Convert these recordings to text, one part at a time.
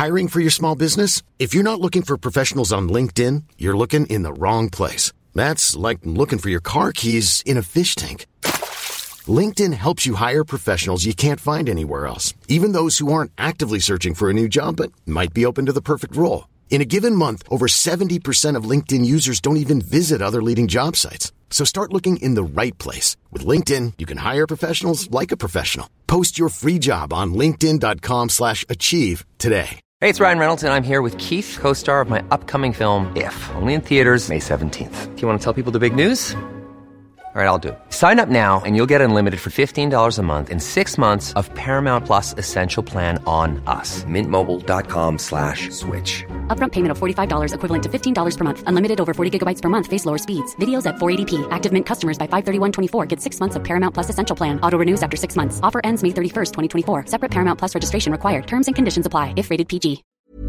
Hiring for your small business? If you're not looking for professionals on LinkedIn, you're looking in the wrong place. That's like looking for your car keys in a fish tank. LinkedIn helps you hire professionals you can't find anywhere else, even those who aren't actively searching for a new job but might be open to the perfect role. In a given month, over 70% of LinkedIn users don't even visit other leading job sites. So start looking in the right place. With LinkedIn, you can hire professionals like a professional. Post your free job on linkedin.com/achieve today. Hey, it's Ryan Reynolds, and I'm here with Keith, co-star of my upcoming film, If, only in theaters May 17th. Do you want to tell people the big news? All right, I'll do it. Sign up now and you'll get unlimited for $15 a month and 6 months of Paramount Plus Essential Plan on us. MintMobile.com/switch. Upfront payment of $45 equivalent to $15 per month. Unlimited over 40 gigabytes per month. Face lower speeds. Videos at 480p. Active Mint customers by 531.24 get 6 months of Paramount Plus Essential Plan. Auto renews after 6 months. Offer ends May 31st, 2024. Separate Paramount Plus registration required. Terms and conditions apply if rated PG.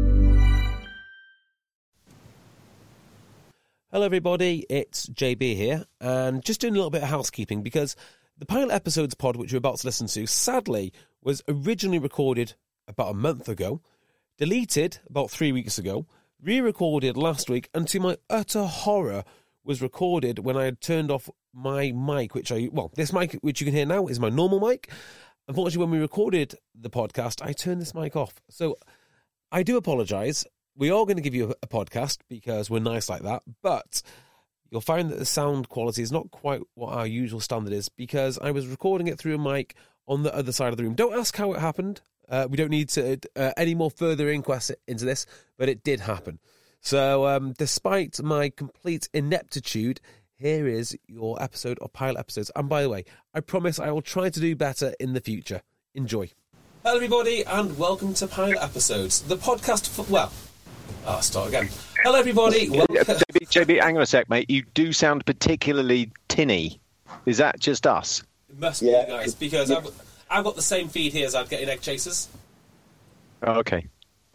Hello everybody, it's JB here, and just doing a little bit of housekeeping because the pilot episodes pod which you're about to listen to, sadly, was originally recorded about a month ago, deleted about 3 weeks ago, re-recorded last week, and to my utter horror was recorded when I had turned off my mic, this mic which you can hear now is my normal mic. Unfortunately, when we recorded the podcast, I turned this mic off. So I do apologise. We are going to give you a podcast because we're nice like that, but you'll find that the sound quality is not quite what our usual standard is because I was recording it through a mic on the other side of the room. Don't ask how it happened. We don't need to any more further inquest into this, but it did happen. So despite my complete ineptitude, here is your episode of Pilot Episodes. And by the way, I promise I will try to do better in the future. Enjoy. Hello everybody and welcome to Pilot Episodes, the podcast for, I'll start again. Hello, everybody. JB, hang on a sec, mate. You do sound particularly tinny. Is that just us? It must be, you guys, because I've got the same feed here as I'd get in Egg Chasers. Oh, okay.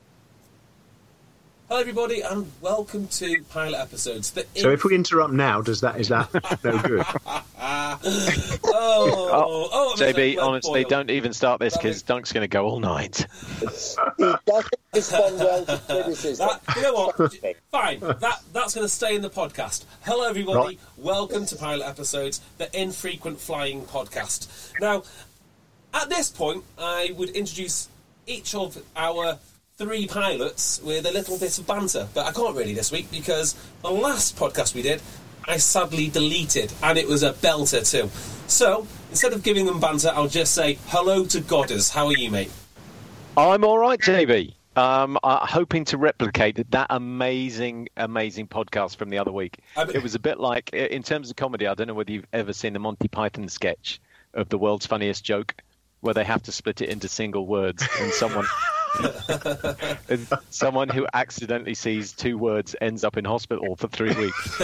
Hello, everybody, and welcome to Pilot Episodes. So if we interrupt now, is that no good? JB, honestly, don't even start this because Dunk's going to go all night. He doesn't respond well to criticism. You know what? Fine. That's going to stay in the podcast. Hello, everybody. Right. Welcome to Pilot Episodes, the infrequent flying podcast. Now, at this point, I would introduce each of our 3 pilots with a little bit of banter, but I can't really this week because the last podcast we did, I sadly deleted, and it was a belter too. So, instead of giving them banter, I'll just say, hello to Godders. How are you, mate? I'm all right, JB. Hoping to replicate that amazing podcast from the other week. It was a bit like, in terms of comedy, I don't know whether you've ever seen the Monty Python sketch of the world's funniest joke, where they have to split it into single words, and someone who accidentally sees 2 words ends up in hospital for 3 weeks.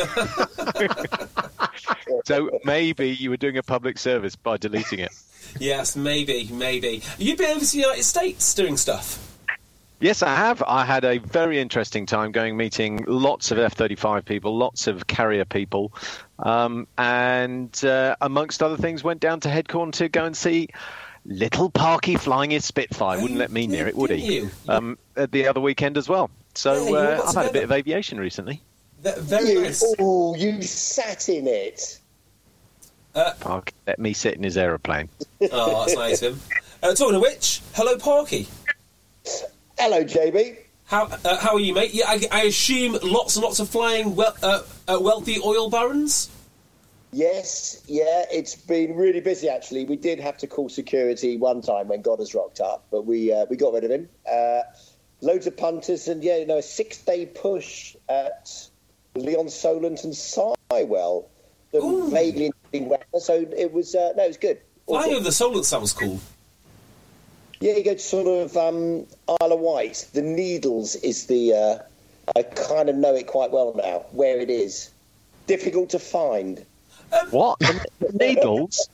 So maybe you were doing a public service by deleting it. Yes, maybe. You've been over to the United States doing stuff. Yes, I have. I had a very interesting time meeting lots of F-35 people, lots of carrier people, and amongst other things, went down to Headcorn to go and see little Parky flying his Spitfire. Wouldn't let me near it, would he? At the other weekend as well. So I've had a bit of aviation recently. Very nice. Oh, you sat in it. Parky let me sit in his aeroplane. Oh, that's nice of him. Talking of which, hello, Parky. Hello, JB. How are you, mate? Yeah, I assume lots and lots of flying wealthy oil barons? Yes, yeah, it's been really busy, actually. We did have to call security one time when Godders rocked up, but we got rid of him. Loads of punters and, a 6-day push at Leon Solent and Sywell. Vaguely interesting weather, so it was, it was good. Flying over the Solent sounds cool. Yeah, you go to sort of Isle of Wight. The Needles is the... I kind of know it quite well now, where it is. Difficult to find. What? The Needles?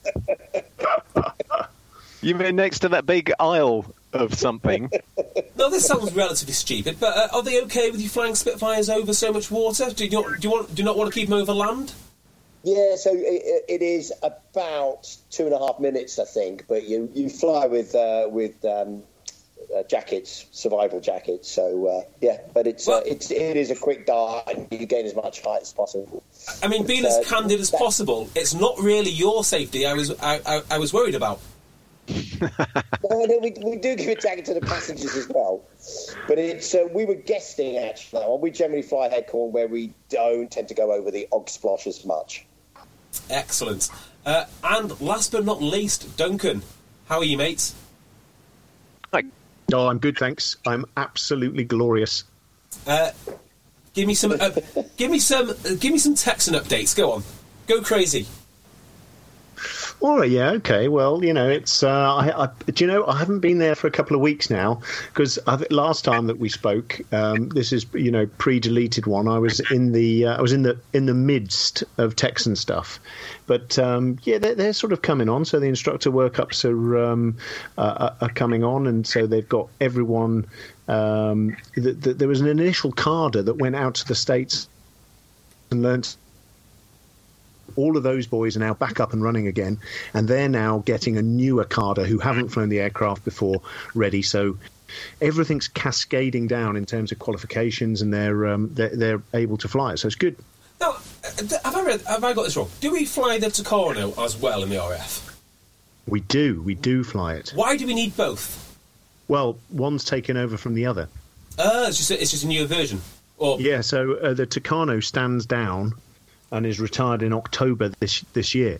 You mean next to that big isle of something? No, this sounds relatively stupid, but are they okay with you flying Spitfires over so much water? Do you not want to keep them over land? Yeah, so it is about 2.5 minutes, I think. But you fly with jackets, survival jackets. So but it is a quick dart, and you gain as much height as possible. I mean, being as candid as possible, it's not really your safety I was worried about. No, we do give a jacket to the passengers as well, but it's we were guesting actually. We generally fly Headcorn where we don't tend to go over the Ogsplosh as much. Excellent. And last but not least, Duncan, how are you, mates? Hi. Oh, I'm good, thanks. I'm absolutely glorious. Give me some Texan updates. Go on, go crazy. All right, yeah, okay. Well, it's I haven't been there for a couple of weeks now because last time that we spoke, this is pre-deleted one. I was in the midst of Texan stuff, but they're sort of coming on. So the instructor workups are coming on, and so they've got everyone. There was an initial cadre that went out to the States and learnt. All of those boys are now back up and running again, and they're now getting a newer cadre who haven't flown the aircraft before ready. So everything's cascading down in terms of qualifications, and they're able to fly it. So it's good. Now, have I got this wrong? Do we fly the Tucano as well in the RF? We do fly it. Why do we need both? Well, one's taken over from the other. It's just a newer version. Yeah. So the Tucano stands down and is retired in October this year.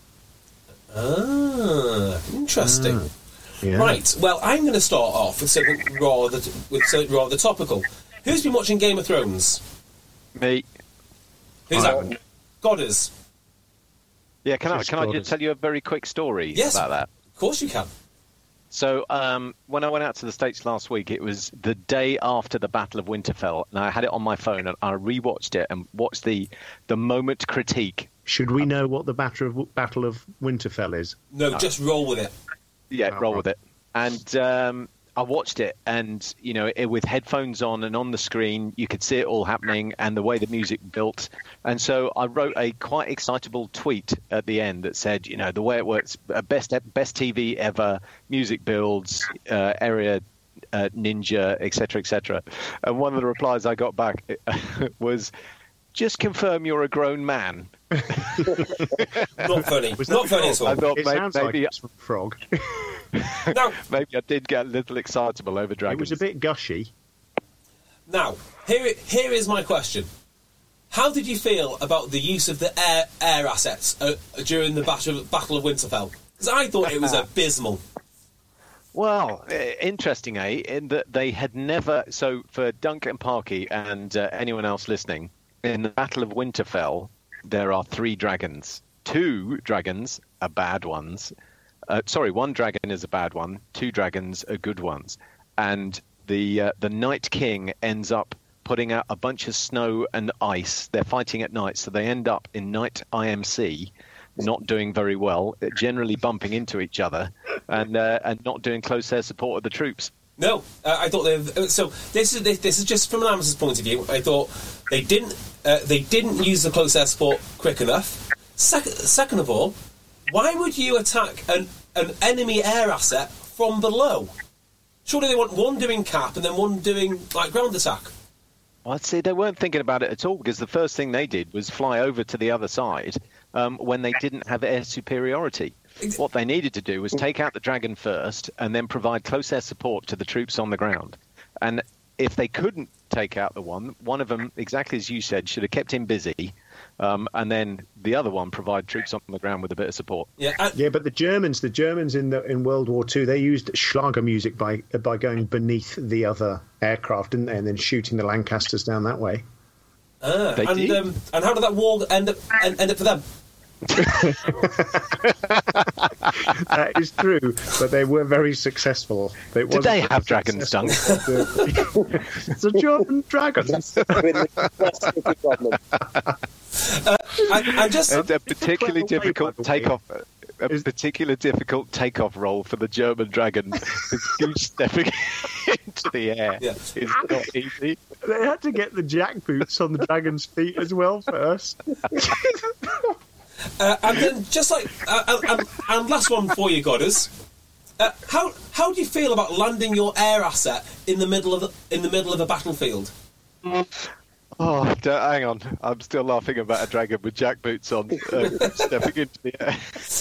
Ah, interesting. Yeah. Right. Well, I'm going to start off with something rather topical. Who's been watching Game of Thrones? Me. Who's that? Godders. Yeah. Can I just tell you a very quick story about that? Of course you can. So when I went out to the States last week, it was the day after the Battle of Winterfell, and I had it on my phone, and I rewatched it and watched the moment critique. Should we know what the Battle of Winterfell is? No, just roll with it. Yeah, roll with it. And I watched it, and with headphones on and on the screen, you could see it all happening, and the way the music built. And so I wrote a quite excitable tweet at the end that said, the way it works, best TV ever, music builds, area ninja, etc., etc. And one of the replies I got back was, "Just confirm you're a grown man." Not funny. Not funny at all. I thought it sounds like it's from Frog. Now, maybe I did get a little excitable over dragons. It was a bit gushy. Now, here is my question. How did you feel about the use of the air assets during the Battle of Winterfell? Because I thought it was abysmal. Well, interesting, in that they had never... So for Duncan Parkey and anyone else listening, in the Battle of Winterfell, there are 3 dragons. 2 dragons are bad ones. 1 dragon is a bad one. 2 dragons are good ones. And the Night King ends up putting out a bunch of snow and ice. They're fighting at night, so they end up in night IMC, not doing very well, generally bumping into each other, and not doing close air support of the troops. No, I thought so. This is just from an Amazon's point of view. I thought they didn't use the close air support quick enough. Second of all, why would you attack an enemy air asset from below? Surely they want one doing cap and then one doing ground attack. Well, I'd say they weren't thinking about it at all, because the first thing they did was fly over to the other side when they didn't have air superiority. What they needed to do was take out the dragon first and then provide close air support to the troops on the ground. And if they couldn't take out the one of them, exactly as you said, should have kept him busy, and then the other one provide troops on the ground with a bit of support. Yeah, but the Germans in World War II, they used Schlager music by going beneath the other aircraft, didn't they, and then shooting the Lancasters down that way. And how did that war end up for them? That is true, but they were very successful. Did they have dragons, Dunk? It's a German dragons. I'm just a particularly difficult takeoff. A particularly difficult takeoff role for the German dragon. Goose stepping into the air is not easy. They had to get the jackboots on the dragon's feet as well first. And then and last one for you, Godders. How do you feel about landing your air asset in the middle of a battlefield? Oh, hang on. I'm still laughing about a dragon with jackboots on stepping into the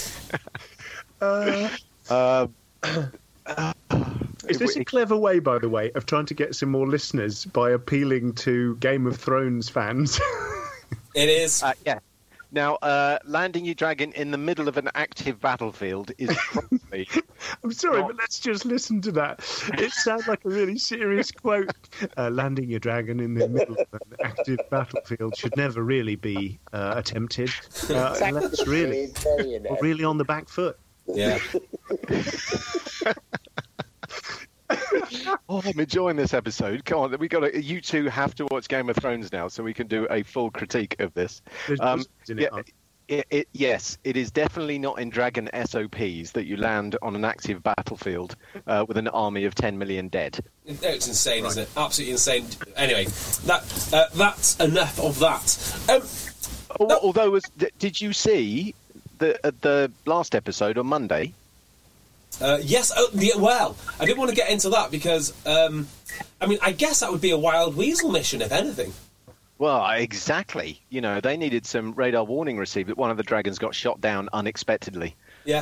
air. Is this a clever way, by the way, of trying to get some more listeners by appealing to Game of Thrones fans? It is. Yeah. Now, landing your dragon in the middle of an active battlefield is probably... I'm sorry, but let's just listen to that. It sounds like a really serious quote. Landing your dragon in the middle of an active battlefield should never really be attempted. Unless really on the back foot. Yeah. Oh, I'm enjoying this episode. Come on, you two have to watch Game of Thrones now, so we can do a full critique of this. Yes, it is definitely not in Dragon SOPs that you land on an active battlefield with an army of 10 million dead. It's insane, right. Isn't it? Absolutely insane. Anyway, that's enough of that. Although, did you see the last episode on Monday? Yes. Well, I didn't want to get into that because, I guess that would be a wild weasel mission, if anything. Well, exactly. You know, they needed some radar warning received that one of the dragons got shot down unexpectedly. Yeah.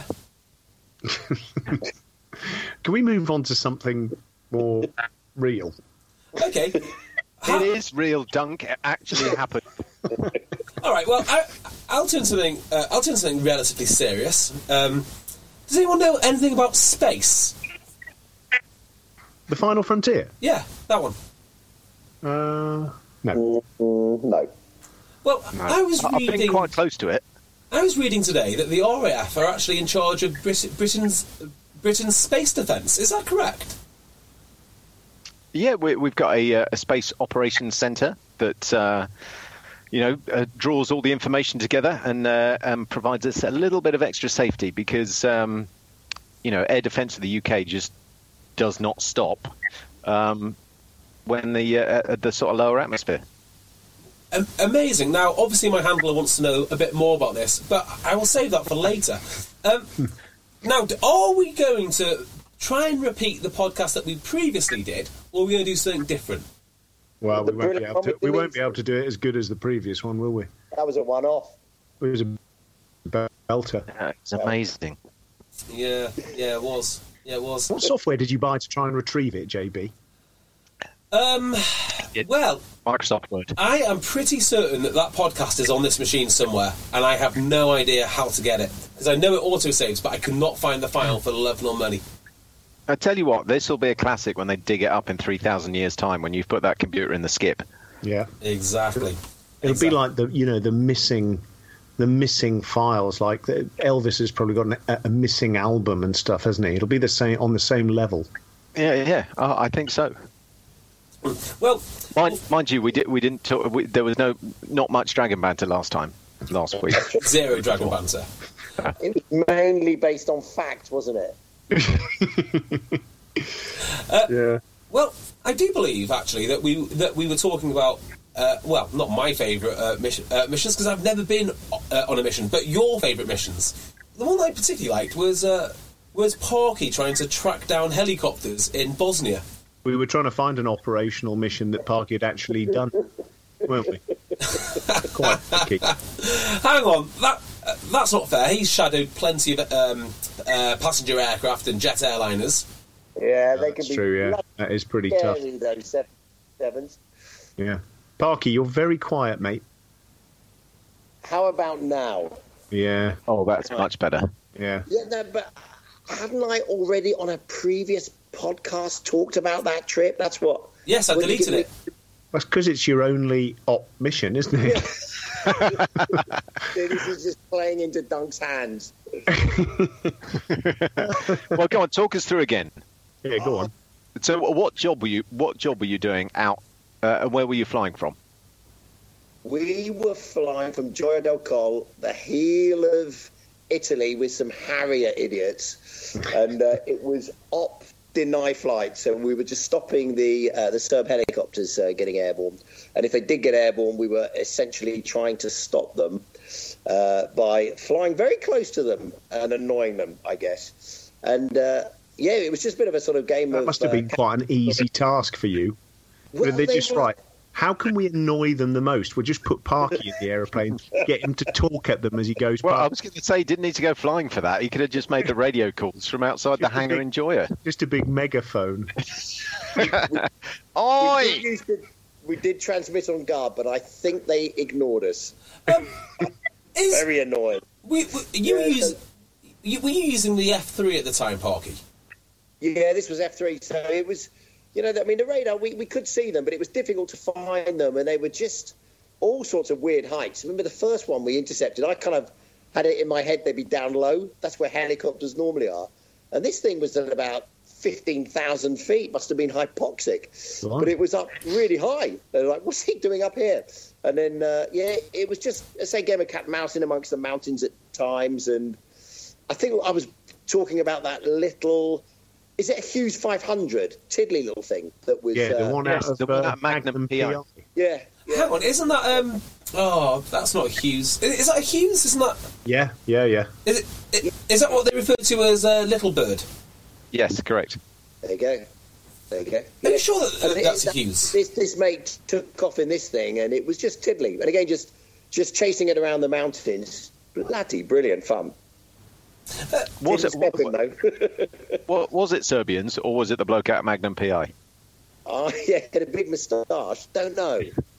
Can we move on to something more real? Okay. It is real, Dunk. It actually happened. All right. Well, I'll turn something relatively serious. Does anyone know anything about space? The Final Frontier? Yeah, that one. No. No. Well, No. I was reading... I've been quite close to it. I was reading today that the RAF are actually in charge of Britain's space defence. Is that correct? Yeah, we've got a space operations centre that... draws all the information together and provides us a little bit of extra safety because, air defence of the UK just does not stop when the sort of lower atmosphere. Amazing. Now, obviously, my handler wants to know a bit more about this, but I will save that for later. Now, are we going to try and repeat the podcast that we previously did, or are we going to do something different? Well, we won't be able to do it as good as the previous one, will we? That was a one-off. It was a belter. It's amazing. Yeah, it was. What software did you buy to try and retrieve it, JB? Well, Microsoft Word. I am pretty certain that podcast is on this machine somewhere, and I have no idea how to get it because I know it autosaves, but I could not find the file for the love nor money. I tell you what, this will be a classic when they dig it up in 3,000 years' time when you've put that computer in the skip. Yeah, exactly. It'll be like the missing files. Like Elvis has probably got a missing album and stuff, hasn't he? It'll be the same on the same level. Yeah. I think so. Well, mind you, we didn't talk. There was not much Dragon Banter last week. Zero Dragon Banter. It was mainly based on fact, wasn't it? Yeah. Well, I do believe actually that we were talking about not my favourite missions because I've never been on a mission, but your favourite missions. The one that I particularly liked was Parky trying to track down helicopters in Bosnia. We were trying to find an operational mission that Parky had actually done, weren't we? Quite tricky. Hang on, that's not fair. He's shadowed plenty of passenger aircraft and jet airliners. Yeah, they can be true. Yeah, that is pretty tough. Those sevens. Yeah, Parky, you're very quiet, mate. How about now? Yeah. Oh, that's much better. Yeah. Yeah, no, but hadn't I already on a previous podcast talked about that trip? That's what. Yes, I deleted it. That's because it's your only op mission, isn't it? This is just playing into Dunk's hands. Well, go on, talk us through again. Yeah, go on. So, what job were you doing out? And where were you flying from? We were flying from Gioia del Colle, the heel of Italy, with some Harrier idiots, and it was op deny flight. So we were just stopping the Serb helicopters getting airborne, and if they did get airborne, we were essentially trying to stop them by flying very close to them and annoying them, I guess. And Yeah, it was just a bit of a sort of game. That must have been quite an easy task for you. Well, They're just right. How can we annoy them the most? We'll just put Parky in the aeroplane, get him to talk at them as he goes Well, past. I was going to say, he didn't need to go flying for that. He could have just made the radio calls from outside the hangar enjoyer. Just a big megaphone. Oi! We did transmit on guard, but I think they ignored us. Very annoying. Were you using the F3 at the time, Parky? Yeah, this was F3, so it was, the radar, we could see them, but it was difficult to find them, and they were just all sorts of weird heights. Remember the first one we intercepted, I kind of had it in my head they'd be down low. That's where helicopters normally are. And this thing was at about 15,000 feet, must have been hypoxic. But it was up really high. They were like, what's he doing up here? And then, it was just, a game of cat and mouse in amongst the mountains at times, and I think I was talking about that little... Is it a Hughes 500 tiddly little thing that was? Yeah, the one out of Magnum PI. Yeah. Hang on, isn't that? That's not a Hughes. Is that a Hughes? Isn't that? Yeah. Is that what they refer to as Little Bird? Yes, correct. There you go. Are you sure that's a Hughes? This mate took off in this thing, and it was just tiddly. And again, just chasing it around the mountains. Bloody brilliant fun. Was it Serbians or was it the bloke out of Magnum PI? Oh, yeah, had a big moustache. Don't know.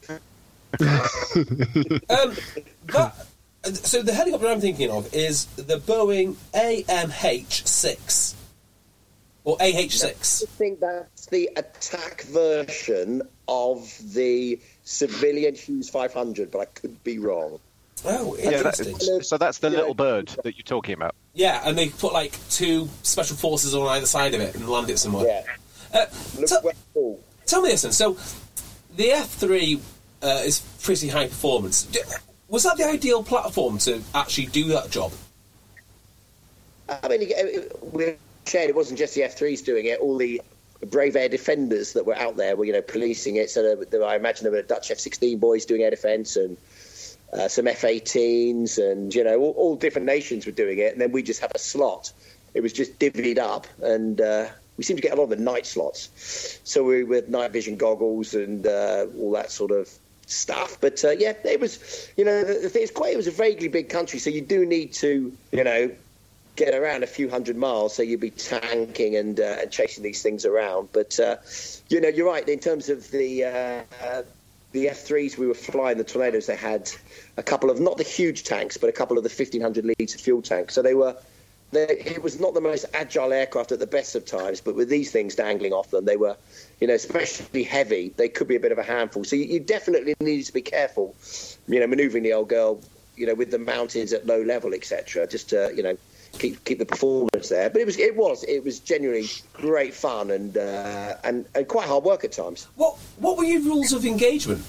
So the helicopter I'm thinking of is the Boeing AMH-6 or AH-6. I think that's the attack version of the civilian Hughes 500, but I could be wrong. Oh, interesting. So that's the little bird that you're talking about. Yeah, and they put like two special forces on either side of it and land it somewhere. Yeah. Tell me this then. So the F3 is pretty high performance. Was that the ideal platform to actually do that job? I mean, we shared it wasn't just the F3s doing it. All the brave air defenders that were out there were, policing it. So I imagine there were Dutch F-16 boys doing air defence and some F-18s and, all different nations were doing it. And then we just had a slot. It was just divvied up. And we seemed to get a lot of the night slots. So we with night vision goggles and all that sort of stuff. But, it was, the thing is it was a vaguely big country. So you do need to, get around a few hundred miles. So you'd be tanking and chasing these things around. But, you're right. In terms of the F3s we were flying, the Tornadoes, they had a couple of, not the huge tanks, but a couple of the 1,500 litre fuel tanks. So it was not the most agile aircraft at the best of times, but with these things dangling off them, they were, especially heavy, they could be a bit of a handful. So you definitely needed to be careful, manoeuvring the old girl, with the mountains at low level, etc., just to, keep the performance there. But it was genuinely great fun and quite hard work at times. What were your rules of engagement?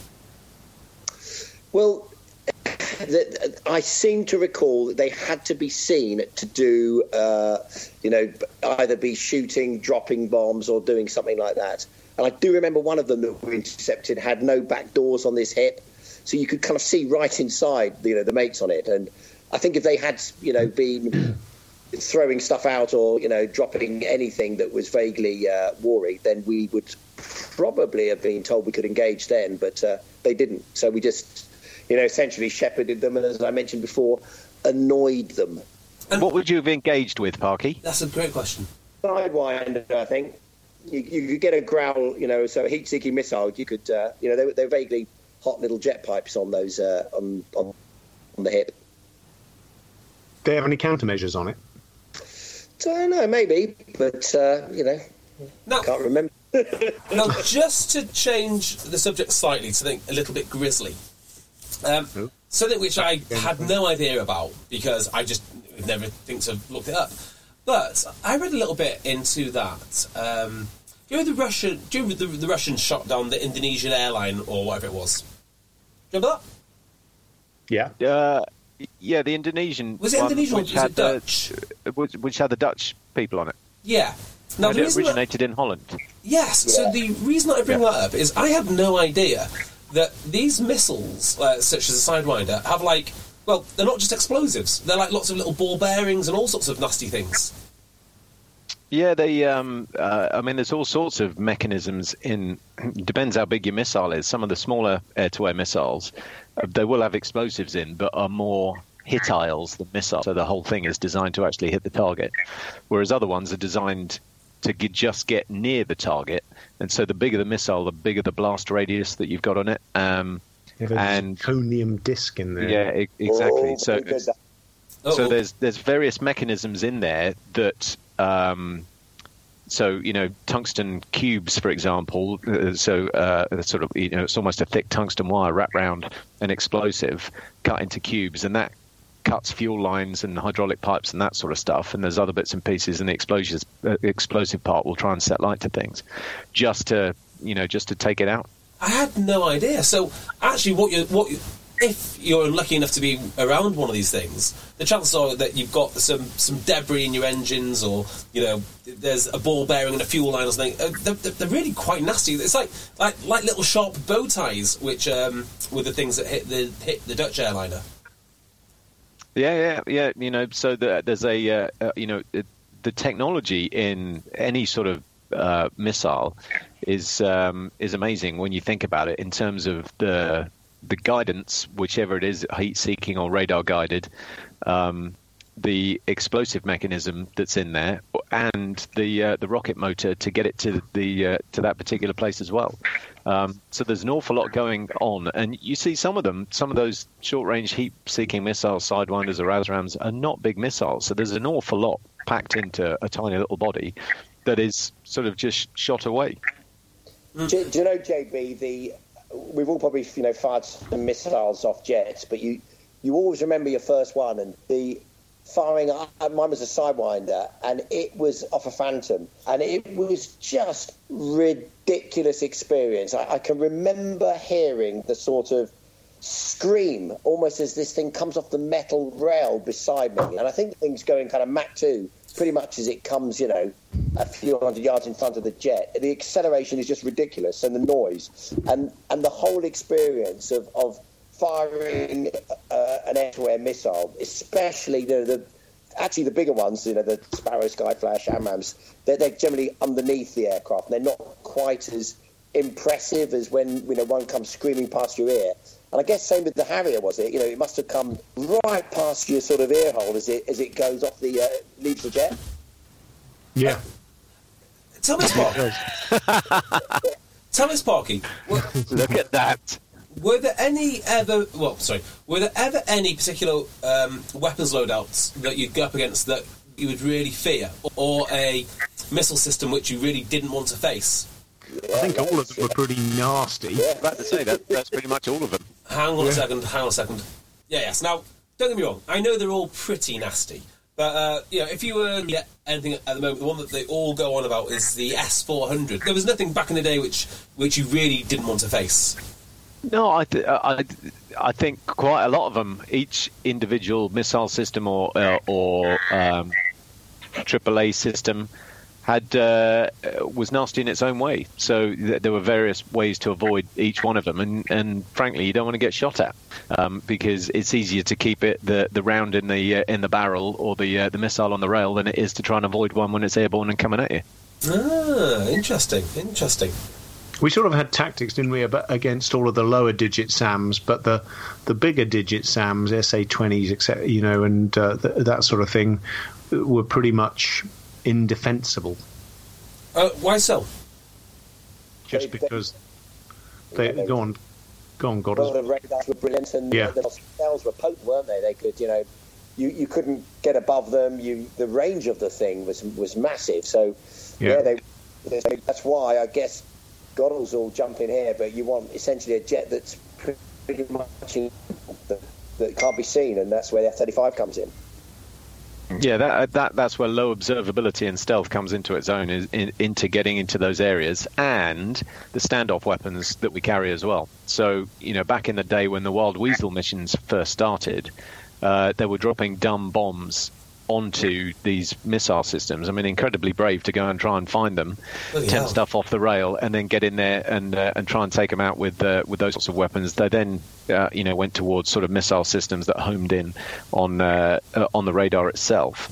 Well, I seem to recall that they had to be seen to do, either be shooting, dropping bombs, or doing something like that. And I do remember one of them that we intercepted had no back doors on this hip, so you could kind of see right inside, the mates on it. And I think if they had, been throwing stuff out or, dropping anything that was vaguely war-y, then we would probably have been told we could engage then, but they didn't. So we just, essentially shepherded them and, as I mentioned before, annoyed them. And what would you have engaged with, Parky? That's a great question. Sidewinder, I think. You could get a growl, so a heat-seeking missile, you could, they're vaguely hot little jet pipes on those, on the hip. Do they have any countermeasures on it? I don't know, maybe, but, now, can't remember. Now, just to change the subject slightly to something a little bit grisly, something which I had no idea about because I just never think to have looked it up. But I read a little bit into that. The Russians shot down the Indonesian airline or whatever it was? Remember that? Yeah. Yeah, the Indonesian. Was it Indonesian or was it Dutch? Which had the Dutch people on it. Yeah. Now, and it originated in Holland. Yes. Yeah. So the reason that I bring that up is I had no idea that these missiles, such as the Sidewinder, have they're not just explosives. They're like lots of little ball bearings and all sorts of nasty things. Yeah, I mean, there's all sorts of mechanisms in. Depends how big your missile is. Some of the smaller air-to-air missiles, they will have explosives in, but are more hittiles than missiles. So the whole thing is designed to actually hit the target, whereas other ones are designed to just get near the target. And so the bigger the missile, the bigger the blast radius that you've got on it. And zirconium disc in there. Yeah, exactly. Oh, So there's various mechanisms in there that. So, tungsten cubes, for example, sort of, it's almost a thick tungsten wire wrapped around an explosive cut into cubes, and that cuts fuel lines and hydraulic pipes and that sort of stuff. And there's other bits and pieces, and the explosive part will try and set light to things just to take it out. I had no idea. So actually, if you're lucky enough to be around one of these things, the chances are that you've got some debris in your engines, or there's a ball bearing in a fuel line or something. They're really quite nasty. It's like little sharp bow ties, which were the things that hit the Dutch airliner. Yeah. So there's the technology in any sort of missile is amazing when you think about it in terms of the guidance, whichever it is, heat-seeking or radar-guided, the explosive mechanism that's in there, and the rocket motor to get it to that particular place as well. So there's an awful lot going on, and you see some of those short-range heat-seeking missiles, Sidewinders or ASRAAMs, are not big missiles. So there's an awful lot packed into a tiny little body that is sort of just shot away. Do you know, JB, we've all probably fired some missiles off jets, but you always remember your first one, and the firing. Mine was a Sidewinder, and it was off a Phantom, and it was just ridiculous experience. I can remember hearing the sort of scream almost as this thing comes off the metal rail beside me, and I think the thing's going kind of Mach 2 pretty much as it comes, a few hundred yards in front of the jet. The acceleration is just ridiculous, and the noise, and the whole experience of firing an air-to-air missile, especially the bigger ones, the Sparrow, Skyflash, AMRAAMs, they're generally underneath the aircraft, and they're not quite as impressive as when one comes screaming past your ear. And I guess same with the Harrier, was it? It must have come right past your sort of ear hole as it goes off leaves the jet. Yeah. Tell me, Sparky. Look at that. Were there ever any particular weapons loadouts that you'd go up against that you would really fear, or a missile system which you really didn't want to face? I think all of them were pretty nasty. Yeah, about to say that's pretty much all of them. Hang on a second. Yes. Now, don't get me wrong. I know they're all pretty nasty, but if you were to get anything at the moment, the one that they all go on about is the S-400. There was nothing back in the day which you really didn't want to face. No, I think quite a lot of them. Each individual missile system or AAA system was nasty in its own way. So there were various ways to avoid each one of them, and frankly, you don't want to get shot at because it's easier to keep the round in the barrel or the missile on the rail than it is to try and avoid one when it's airborne and coming at you. Ah, interesting. We sort of had tactics, didn't we, against all of the lower digit SAMs, but the bigger digit SAMs, SA-20s, etc., and that sort of thing, were pretty much indefensible. Why so? Just because they go on, God. Well, the radars were brilliant, and the cells were potent, weren't they? They could, you couldn't get above them. The range of the thing was massive. So that's why I guess Goddles all jump in here, but you want essentially a jet that's pretty much that can't be seen, and that's where the F-35 comes in. Yeah, that's where low observability and stealth comes into its own, into getting into those areas, and the standoff weapons that we carry as well. So, back in the day when the Wild Weasel missions first started, they were dropping dumb bombs onto these missile systems. I mean, incredibly brave to go and try and find them, tent stuff off the rail, and then get in there and try and take them out with those sorts of weapons. They then went towards sort of missile systems that homed in on the radar itself.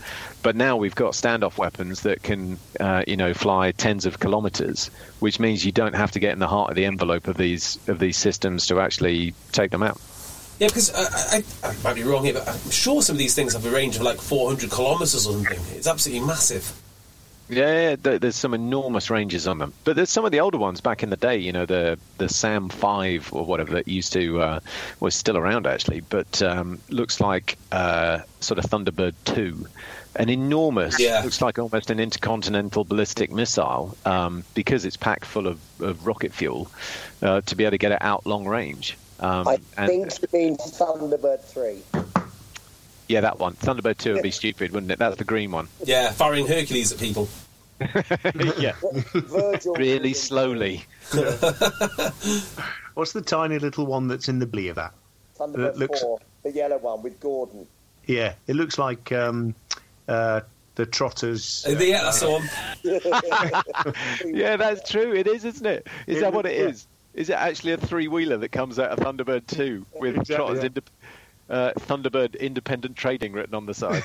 But now we've got standoff weapons that can, fly tens of kilometers, which means you don't have to get in the heart of the envelope of these systems to actually take them out. Yeah, because I might be wrong here, but I'm sure some of these things have a range of like 400 kilometres or something. It's absolutely massive. Yeah, there's some enormous ranges on them. But there's some of the older ones back in the day, the SAM 5 or whatever that used to, was still around actually, but looks like sort of Thunderbird 2. An enormous, looks like almost an intercontinental ballistic missile, because it's packed full of rocket fuel, to be able to get it out long range. I think you mean Thunderbird 3. Yeah, that one. Thunderbird 2 would be stupid, wouldn't it? That's the green one. Yeah, firing Hercules at people. Yeah. Really slowly. What's the tiny little one that's in the belly of that? Thunderbird 4, the yellow one with Gordon. Yeah, it looks like the Trotters. Yeah, that's the one. Yeah, that's true. It is, isn't it? Is that what it is? Is it actually a three-wheeler that comes out of Thunderbird 2 with exactly, Trotters Thunderbird Independent Trading written on the side?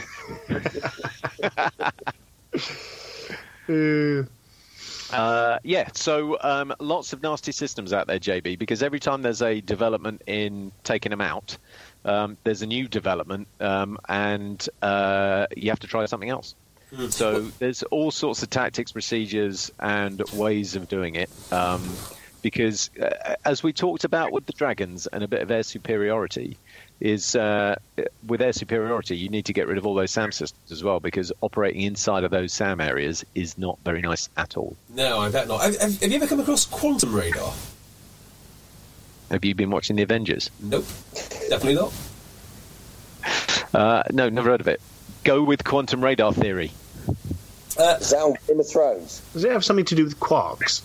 So lots of nasty systems out there, JB, because every time there's a development in taking them out, there's a new development, and you have to try something else. So there's all sorts of tactics, procedures, and ways of doing it. Because as we talked about with the Dragons and a bit of air superiority, is with air superiority, you need to get rid of all those SAM systems as well, because operating inside of those SAM areas is not very nice at all. No, I bet not. Have you ever come across quantum radar? Have you been watching the Avengers? Nope, definitely not. No, never heard of it. Go with quantum radar theory. Is that on Game of Thrones? Does it have something to do with quarks?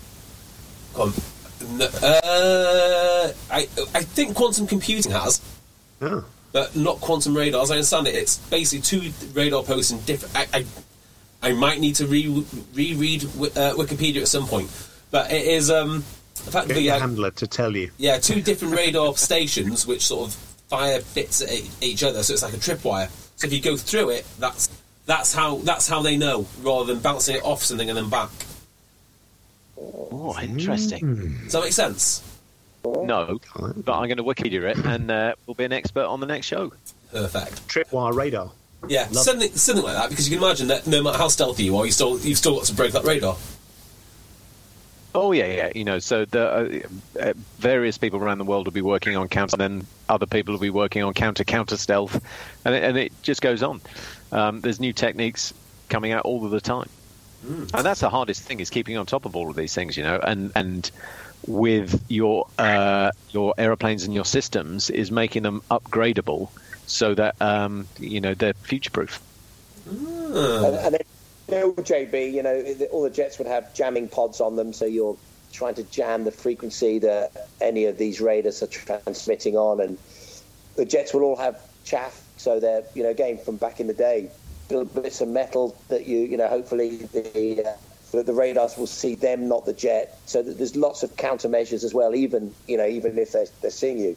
I think quantum computing has. Oh. But not quantum radar. As I understand it, it's basically two radar posts in different... I might need to reread Wikipedia at some point. But it is... effectively, get the handler to tell you. Yeah, two different radar stations which sort of fire bits at each other, so it's like a tripwire. So if you go through it, that's how they know, rather than bouncing it off something and then back. Oh, interesting. Does that make sense? No, but I'm going to Wikipedia it, and we'll be an expert on the next show. Perfect. Tripwire radar. Yeah, something like that, because you can imagine that no matter how stealthy you are, you've still got to break that radar. Oh, yeah. So the various people around the world will be working on counter, and then other people will be working on counter stealth, and it just goes on. There's new techniques coming out all of the time. And that's the hardest thing, is keeping on top of all of these things, and with your aeroplanes and your systems is making them upgradable so that, they're future-proof. And JB, all the jets would have jamming pods on them, so you're trying to jam the frequency that any of these radars are transmitting on, and the jets will all have chaff, so they're, again, from back in the day, little bits of metal that hopefully the radars will see them, not the jet. So that there's lots of countermeasures as well, even if they're seeing you.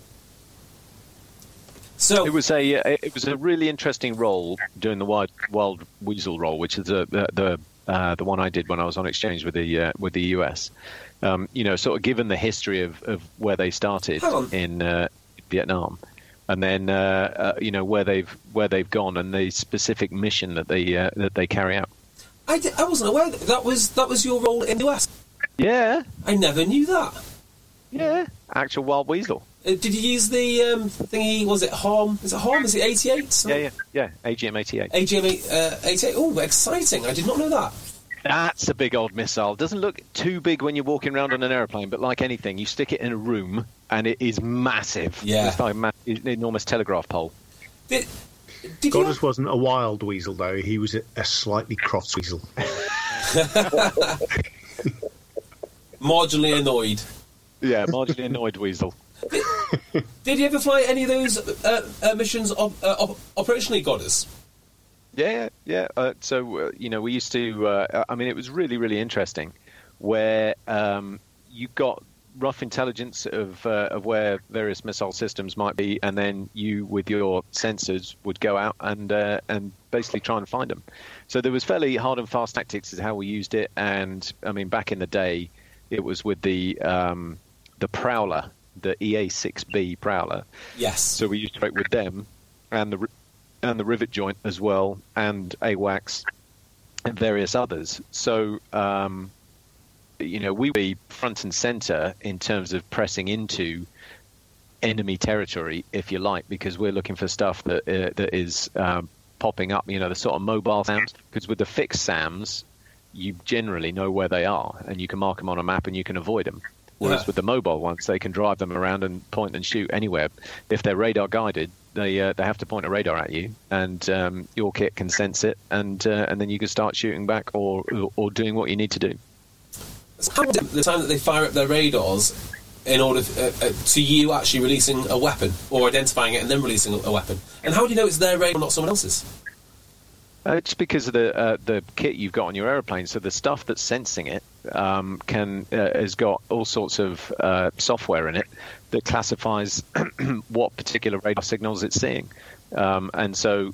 So it was a really interesting role doing the wild weasel role, which is the one I did when I was on exchange with the US. Sort of given the history of where they started in Vietnam. And then, where they've gone, and the specific mission that they carry out. I wasn't aware that was your role in the US. Yeah, I never knew that. Yeah, actual wild weasel. Did you use the thingy? Was it HARM? Is it HARM? Is it 88? Yeah. AGM 88. AGM 88. Oh, exciting! I did not know that. That's a big old missile. Doesn't look too big when you're walking around on an aeroplane, but like anything, you stick it in a room and it is massive. Yeah. It's like an enormous telegraph pole. Did Goddard wasn't a wild weasel, though. He was a slightly cross weasel. Marginally annoyed. Yeah, marginally annoyed weasel. Did you ever fly any of those missions operationally, Goddess? Yeah. So we used to. It was really, really interesting, where you got rough intelligence of where various missile systems might be, and then you, with your sensors, would go out and basically try and find them. So there was fairly hard and fast tactics is how we used it. And I mean, back in the day, it was with the Prowler, the EA-6B Prowler. Yes. So we used to work with them and the Rivet Joint as well, and AWACS and various others. So we would be front and center in terms of pressing into enemy territory, if you like, because we're looking for stuff that is popping up, the sort of mobile SAMs. Because with the fixed SAMs, you generally know where they are, and you can mark them on a map and you can avoid them. Whereas with the mobile ones, they can drive them around and point and shoot anywhere. If they're radar guided, they have to point a radar at you, and your kit can sense it, and then you can start shooting back or doing what you need to do. How the time that they fire up their radars in order to you actually releasing a weapon or identifying it and then releasing a weapon? And how do you know it's their radar, not someone else's? It's because of the kit you've got on your aeroplane. So the stuff that's sensing it has got all sorts of software in it that classifies what particular radar signals it's seeing. And so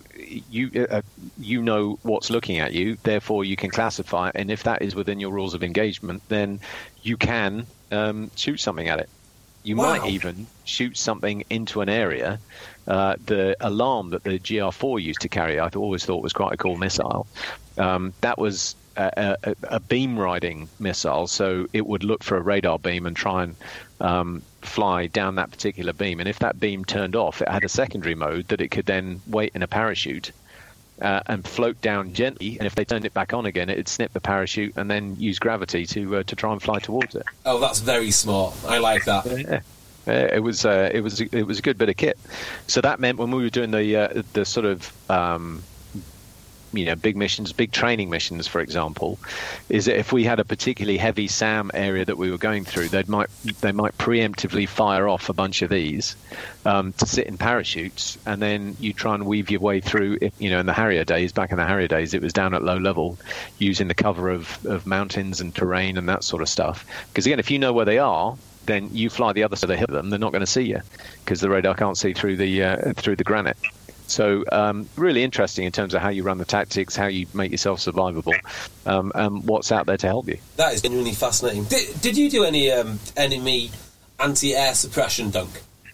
you know what's looking at you, therefore you can classify it, and if that is within your rules of engagement, then you can shoot something at it. You might even shoot something into an area. The alarm that the GR4 used to carry, I always thought was quite a cool missile. That was a beam riding missile, so it would look for a radar beam and try and fly down that particular beam. And if that beam turned off, it had a secondary mode that it could then wait in a parachute and float down gently. And if they turned it back on again, it'd snip the parachute and then use gravity to try and fly towards it. Oh, that's very smart. I like that. Yeah. It was a good bit of kit. So that meant when we were doing the sort of big missions, big training missions, for example, is that if we had a particularly heavy SAM area that we were going through, they might preemptively fire off a bunch of these to sit in parachutes, and then you try and weave your way through. In the Harrier days, back in the Harrier days, it was down at low level, using the cover of mountains and terrain and that sort of stuff. Because again, if you know where they are, then you fly the other side of the hill of them. They're not going to see you because the radar can't see through the granite. So really interesting in terms of how you run the tactics, how you make yourself survivable, and what's out there to help you. That is genuinely fascinating. Did you do any enemy anti-air suppression, Dunk?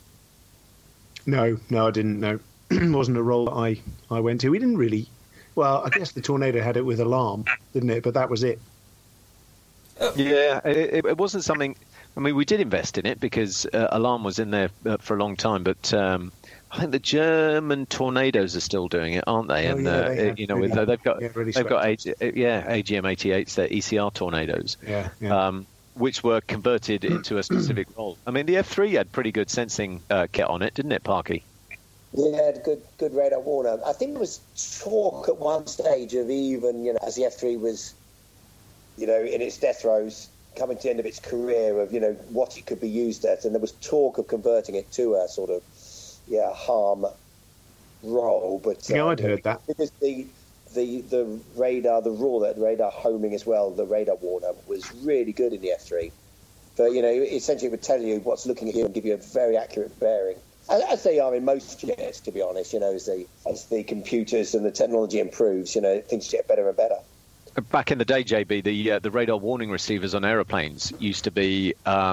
No, I didn't. No, it wasn't a role that I went to. We didn't really. Well, I guess the Tornado had it with alarm, didn't it? But that was it. Yeah, it wasn't something. I mean, we did invest in it because alarm was in there for a long time, but I think the German Tornadoes are still doing it, aren't they? They've got AGM-88s, they're ECR Tornadoes, which were converted into a specific role. I mean, the F3 had pretty good sensing kit on it, didn't it, Parky? Yeah, it had good radar warner. I think there was talk at one stage of even, as the F3 was, in its death throes, coming to the end of its career, of what it could be used at, and there was talk of converting it to a sort of harm role. But I'd heard that because the radar, the radar homing as well, the radar warner was really good in the F3. But essentially it would tell you what's looking at you and give you a very accurate bearing, as they are in most jets, to be honest. As the computers and the technology improves, things get better and better. Back in the day, JB, the radar warning receivers on aeroplanes used to be,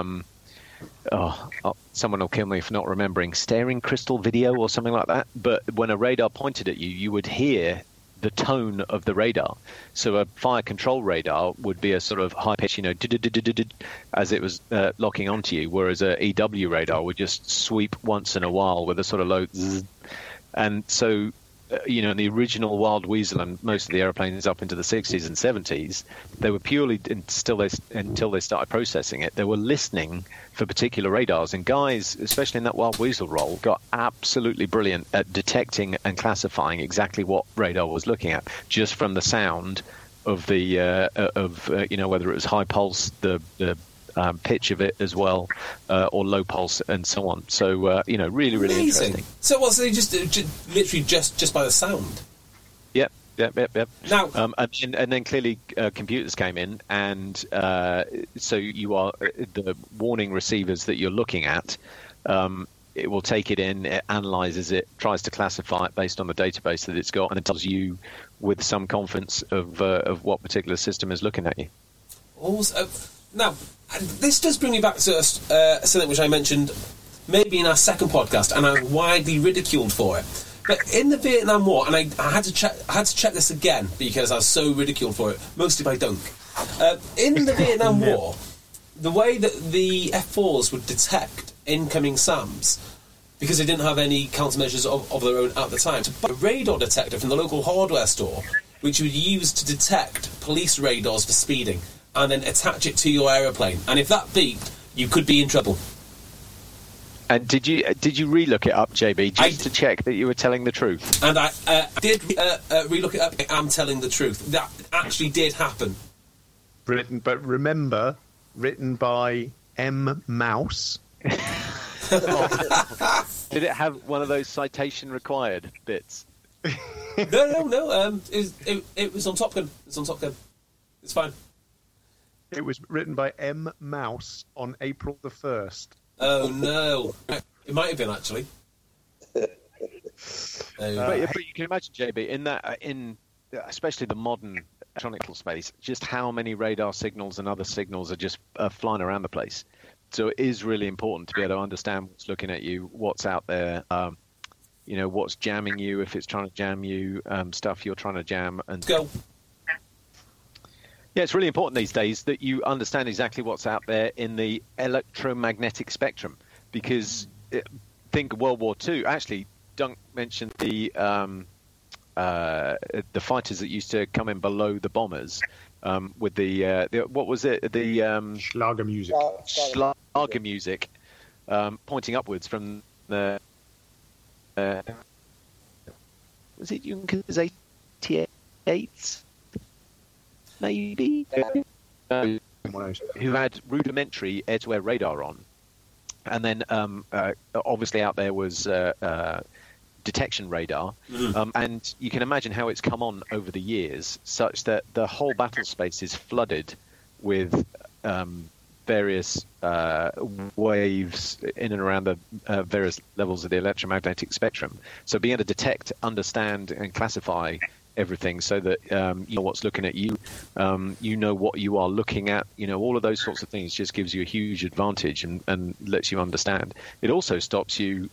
someone will kill me for not remembering, staring crystal video or something like that. But when a radar pointed at you, you would hear the tone of the radar. So a fire control radar would be a sort of high pitch, as it was locking onto you, whereas a EW radar would just sweep once in a while with a sort of low zzz. And so in the original Wild Weasel and most of the airplanes up into the 60s and 70s, they were purely, until they started processing it, they were listening for particular radars. And guys, especially in that Wild Weasel role, got absolutely brilliant at detecting and classifying exactly what radar was looking at, just from the sound of the, whether it was high pulse, the pitch of it as well, or low pulse, and so on. So really, really amazing. interesting. So they just literally just by the sound? Yep. Yep. Now, and then clearly computers came in, and so you are the warning receivers that you're looking at. It will take it in, it analyzes it, tries to classify it based on the database that it's got, and it tells you with some confidence of what particular system is looking at you. Also, now, this does bring me back to something which I mentioned maybe in our second podcast, and I'm widely ridiculed for it. But in the Vietnam War, and I had to check this again because I was so ridiculed for it, mostly by Dunk. In the Vietnam War, the way that the F-4s would detect incoming SAMs, because they didn't have any countermeasures of their own at the time, to buy a radar detector from the local hardware store, which you would use to detect police radars for speeding, and then attach it to your aeroplane. And if that beeped, you could be in trouble. And did you re-look it up, JB, just to check that you were telling the truth? And I did re-look it up. I am telling the truth. That actually did happen. Written by M. Mouse. Did it have one of those citation required bits? No. It was on Top Gun. It's on Top Gun. It's fine. It was written by M. Mouse on April the 1st. Oh no! It might have been actually. But you can imagine, JB, in that, especially the modern electronic space, just how many radar signals and other signals are just flying around the place. So it is really important to be able to understand what's looking at you, what's out there, what's jamming you, if it's trying to jam you, stuff you're trying to jam. And go. Yeah, it's really important these days that you understand exactly what's out there in the electromagnetic spectrum, because think World War II. Actually, Dunk mentioned the fighters that used to come in below the bombers with the what was it? The Schlager music. Schlager music pointing upwards from the was it Junkers 88? Maybe, who had rudimentary air-to-air radar on. And then obviously out there was detection radar. And you can imagine how it's come on over the years, such that the whole battle space is flooded with various waves in and around the various levels of the electromagnetic spectrum. So being able to detect, understand, and classify everything so that you know what's looking at you, you know what you are looking at, all of those sorts of things just gives you a huge advantage and lets you understand. It also stops you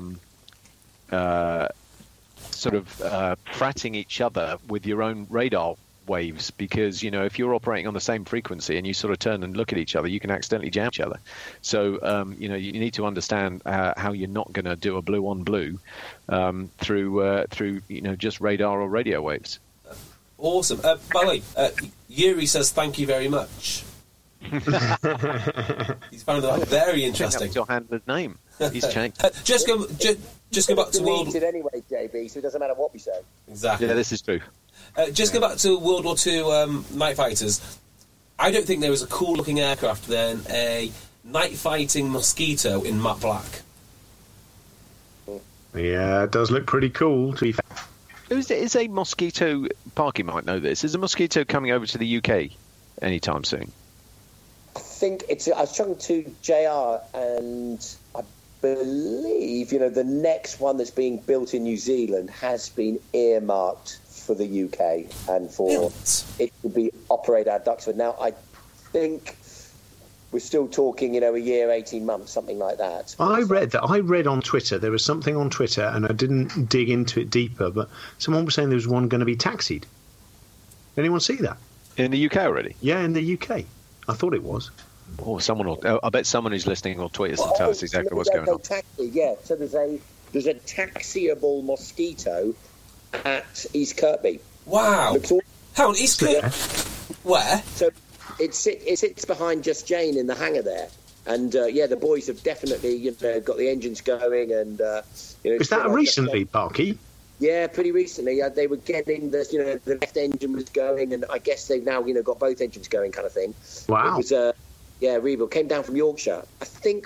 fratting each other with your own radar waves, because if you're operating on the same frequency and you sort of turn and look at each other, you can accidentally jam each other. So you need to understand how you're not going to do a blue on blue through just radar or radio waves. Awesome. By the way, Yuri says thank you very much. He's found that very interesting. That's your handler's name. He's changed. Just go back to World. It anyway, JB. So it doesn't matter what we say. Exactly. Yeah, this is true. Just go back to World War II night fighters. I don't think there was a cool looking aircraft than a night fighting Mosquito in matte black. Yeah, it does look pretty cool, to be fair. Is a Mosquito, Parky might know this, is a Mosquito coming over to the UK anytime soon? I think I was talking to JR, and I believe, the next one that's being built in New Zealand has been earmarked for the UK and for it to be operated out of Duxford. Now, I think we're still talking, a year, 18 months, something like that. I read on Twitter, there was something on Twitter, and I didn't dig into it deeper, but someone was saying there was one going to be taxied. Did anyone see that? In the UK already? Yeah, in the UK. I thought it was. Oh, I bet someone who's listening will tweet us and tell us exactly what's going on. Taxi, yeah. So there's a taxiable Mosquito at East Kirkby. Wow. How on East Kirkby? Where? So it sits behind Just Jane in the hangar there. And, the boys have definitely, got the engines going. And is that recently, Parky? Yeah, pretty recently. They were getting the left engine was going, and I guess they've now, got both engines going kind of thing. Wow. It was, rebuild. Came down from Yorkshire. I think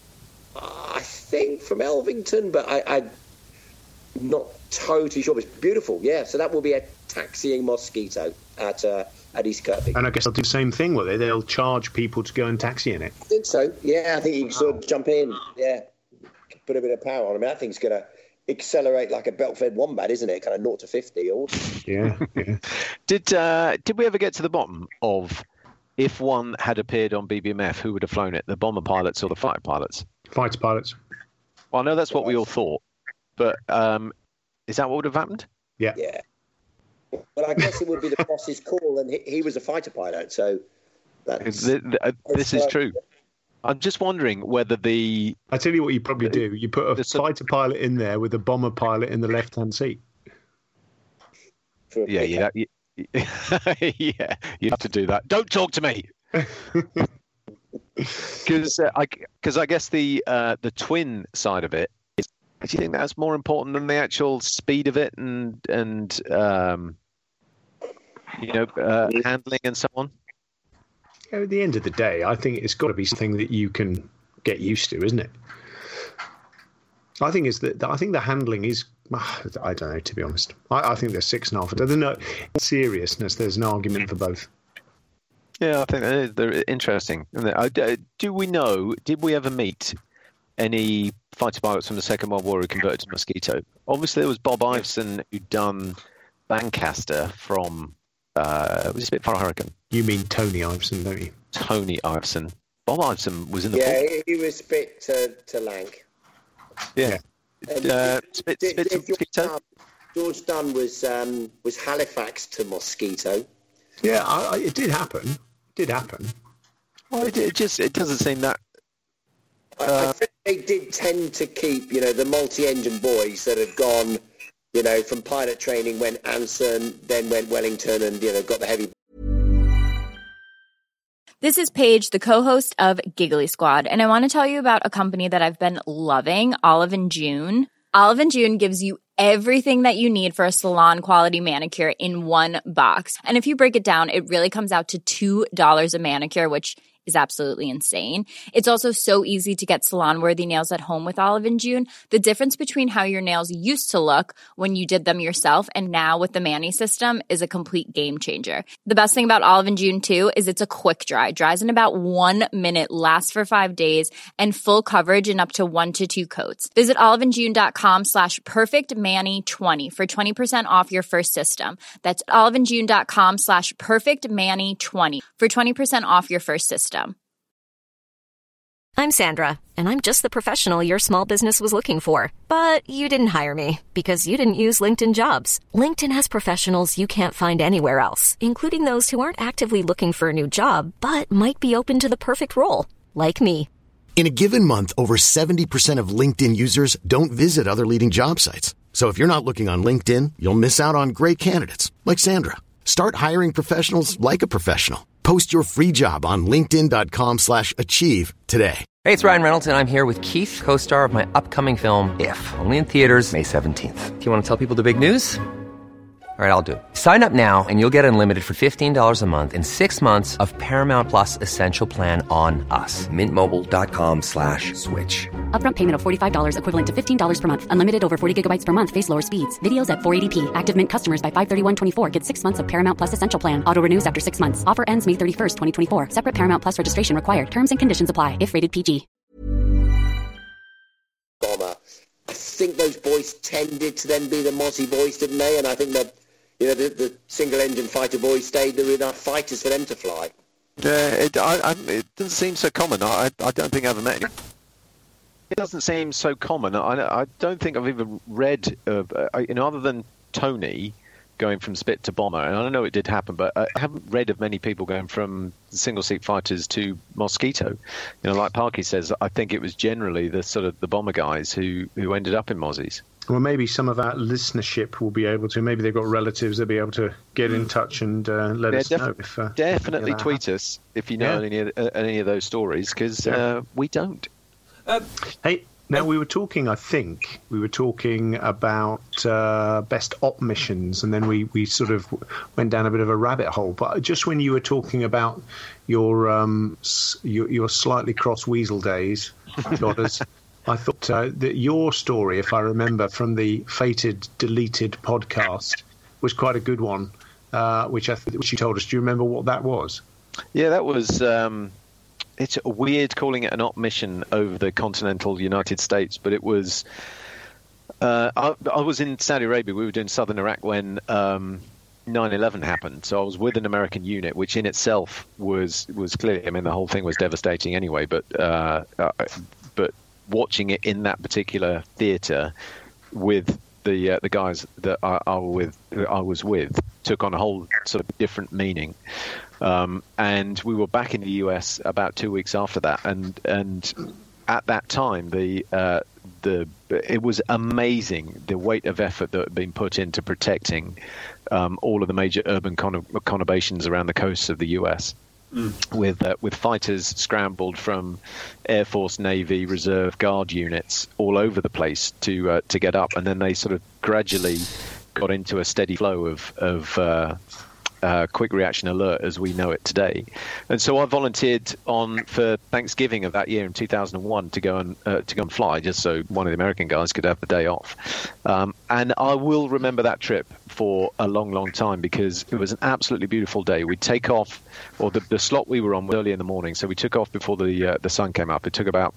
from Elvington, but I'm not totally sure. It's beautiful, yeah. So that will be a taxiing Mosquito at East Kirkby. And I guess they'll do the same thing, will they? They'll charge people to go and taxi in it. I think so. Yeah, I think you can sort of jump in. Yeah, put a bit of power on. I mean, that thing's going to accelerate like a belt-fed wombat, isn't it? Kind of 0 to 50. Or Yeah. Did we ever get to the bottom of if one had appeared on BBMF, who would have flown it? The bomber pilots or the fighter pilots? Fighter pilots. Well, I know that's what we all thought, but is that what would have happened? Yeah. Yeah. Well, I guess it would be the boss's call, and he was a fighter pilot, so that's... This is true. I'm just wondering whether I tell you what you probably do. You put a fighter pilot in there with a bomber pilot in the left-hand seat. Yeah, yeah, you have to do that. Don't talk to me. Because I guess the twin side of it is. Do you think that's more important than the actual speed of it and handling and so on? At the end of the day, I think it's got to be something that you can get used to, isn't it? I think the handling is. I don't know, to be honest. I think they're 6.5. There's no seriousness. There's an argument for both. Yeah, I think they're interesting. Do we know? Did we ever meet any fighter pilots from the Second World War who converted to Mosquito? Obviously, there was Bob Iveson who'd done Lancaster from was it Spitfire Hurricane? You mean Tony Iveson, don't you? Tony Iveson. Bob Iveson was in the book. Yeah, he was spit to Lanc. Yeah. Spit to Mosquito. George Dunn was Halifax to Mosquito. Yeah, it did happen. Well, it doesn't seem that. I think they did tend to keep, the multi-engine boys that had gone, from pilot training, went Anson, then went Wellington, and got the heavy. This is Paige, the co-host of Giggly Squad, and I want to tell you about a company that I've been loving, Olive & June. Olive & June gives you everything that you need for a salon-quality manicure in one box. And if you break it down, it really comes out to $2 a manicure, which is absolutely insane. It's also so easy to get salon-worthy nails at home with Olive & June. The difference between how your nails used to look when you did them yourself and now with the Mani system is a complete game changer. The best thing about Olive & June, too, is it's a quick dry. Dries in about 1 minute, lasts for 5 days, and full coverage in up to 1 to 2 coats. Visit oliveandjune.com/perfectmani20 for 20% off your first system. That's oliveandjune.com/perfectmani20 for 20% off your first system. I'm Sandra, and I'm just the professional your small business was looking for. But you didn't hire me because you didn't use LinkedIn Jobs. LinkedIn has professionals you can't find anywhere else, including those who aren't actively looking for a new job, but might be open to the perfect role, like me. In a given month, over 70% of LinkedIn users don't visit other leading job sites. So if you're not looking on LinkedIn, you'll miss out on great candidates like Sandra. Start hiring professionals like a professional. Post your free job on linkedin.com/achieve today. Hey, it's Ryan Reynolds, and I'm here with Keith, co-star of my upcoming film, If, only in theaters May 17th. Do you want to tell people the big news? All right, I'll do it. Sign up now and you'll get unlimited for $15 a month and 6 months of Paramount Plus Essential Plan on us. MintMobile.com/switch. Upfront payment of $45 equivalent to $15 per month. Unlimited over 40 gigabytes per month. Face lower speeds. Videos at 480p. Active Mint customers by 531.24 get 6 months of Paramount Plus Essential Plan. Auto renews after 6 months. Offer ends May 31st, 2024. Separate Paramount Plus registration required. Terms and conditions apply if rated PG. Bomber. I think those boys tended to then be the Mozzie boys, didn't they? And I think that the single-engine fighter boys stayed. There were enough fighters for them to fly. It doesn't seem so common. I don't think I've ever met anyone. It doesn't seem so common. I don't think I've even read of, other than Tony going from Spit to Bomber, and I know it did happen, but I haven't read of many people going from single-seat fighters to Mosquito. Like Parky says, I think it was generally the sort of the Bomber guys who ended up in Mozzies. Well, maybe some of our listenership will be able to. Maybe they've got relatives they'll be able to get in touch and let us know. If, definitely tweet us if you know any of those stories, because we don't. Hey, now we were talking about best op missions, and then we sort of went down a bit of a rabbit hole. But just when you were talking about your slightly cross weasel days, Dodders, I thought that your story, if I remember from the fated deleted podcast, was quite a good one, which you told us. Do you remember what that was? Yeah, that was. It's weird calling it an op mission over the continental United States, but it was. I was in Saudi Arabia. We were doing southern Iraq when 9/11 happened. So I was with an American unit, which in itself was clearly. I mean, the whole thing was devastating anyway. But watching it in that particular theatre with the guys that I was with took on a whole sort of different meaning. And we were back in the US about 2 weeks after that, and at that time it was amazing the weight of effort that had been put into protecting all of the major urban conurbations around the coasts of the US. With fighters scrambled from Air Force, Navy, Reserve, Guard units all over the place to get up, and then they sort of gradually got into a steady flow of quick reaction alert as we know it today. And so I volunteered for Thanksgiving of that year in 2001 to go and fly, just so one of the American guys could have the day off. And I will remember that trip for a long, long time, because it was an absolutely beautiful day. We'd take off, or the slot we were on was early in the morning, so we took off before the sun came up. It took about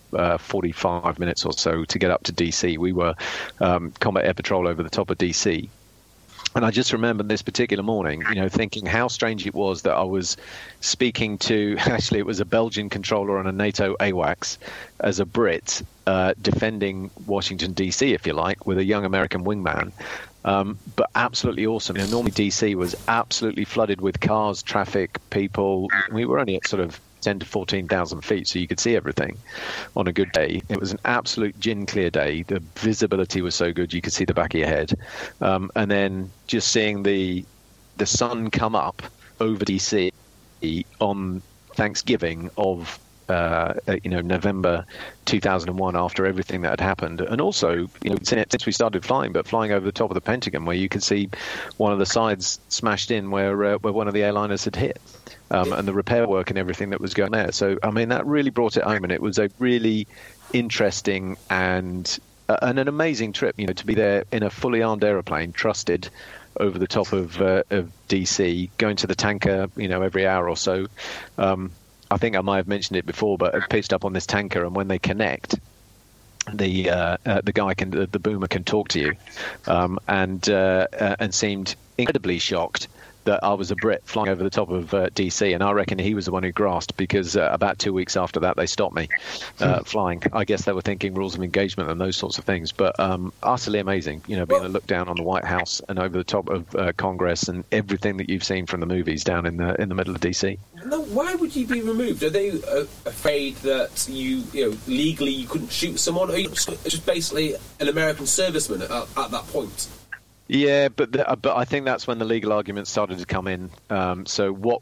45 minutes or so to get up to DC. We were combat air patrol over the top of DC. And I just remember this particular morning, thinking how strange it was that I was speaking to, actually it was a Belgian controller on a NATO AWACS as a Brit, defending Washington, D.C., if you like, with a young American wingman. But absolutely awesome. Normally DC was absolutely flooded with cars, traffic, people. We were only at sort of 10 to 14,000 feet, so you could see everything on a good day. It was an absolute gin clear day. The visibility was so good you could see the back of your head, and then just seeing the sun come up over DC on Thanksgiving of November 2001, after everything that had happened. And also, since we started flying, but flying over the top of the Pentagon, where you could see one of the sides smashed in where one of the airliners had hit, and the repair work and everything that was going there. So, I mean, that really brought it home, and it was a really interesting and an amazing trip, to be there in a fully armed aeroplane, trusted, over the top of DC, going to the tanker, every hour or so. I think I might have mentioned it before, but I pitched up on this tanker, and when they connect, the boomer can talk to you, and seemed incredibly shocked that I was a Brit flying over the top of DC, and I reckon he was the one who grasped, because about 2 weeks after that they stopped me flying. I guess they were thinking rules of engagement and those sorts of things, but utterly amazing, being able to look down on the White House and over the top of Congress and everything that you've seen from the movies down in the middle of DC. Now, why would you be removed? Are they afraid that legally you couldn't shoot someone, or are you just basically an American serviceman at that point? Yeah, but I think that's when the legal arguments started to come in. So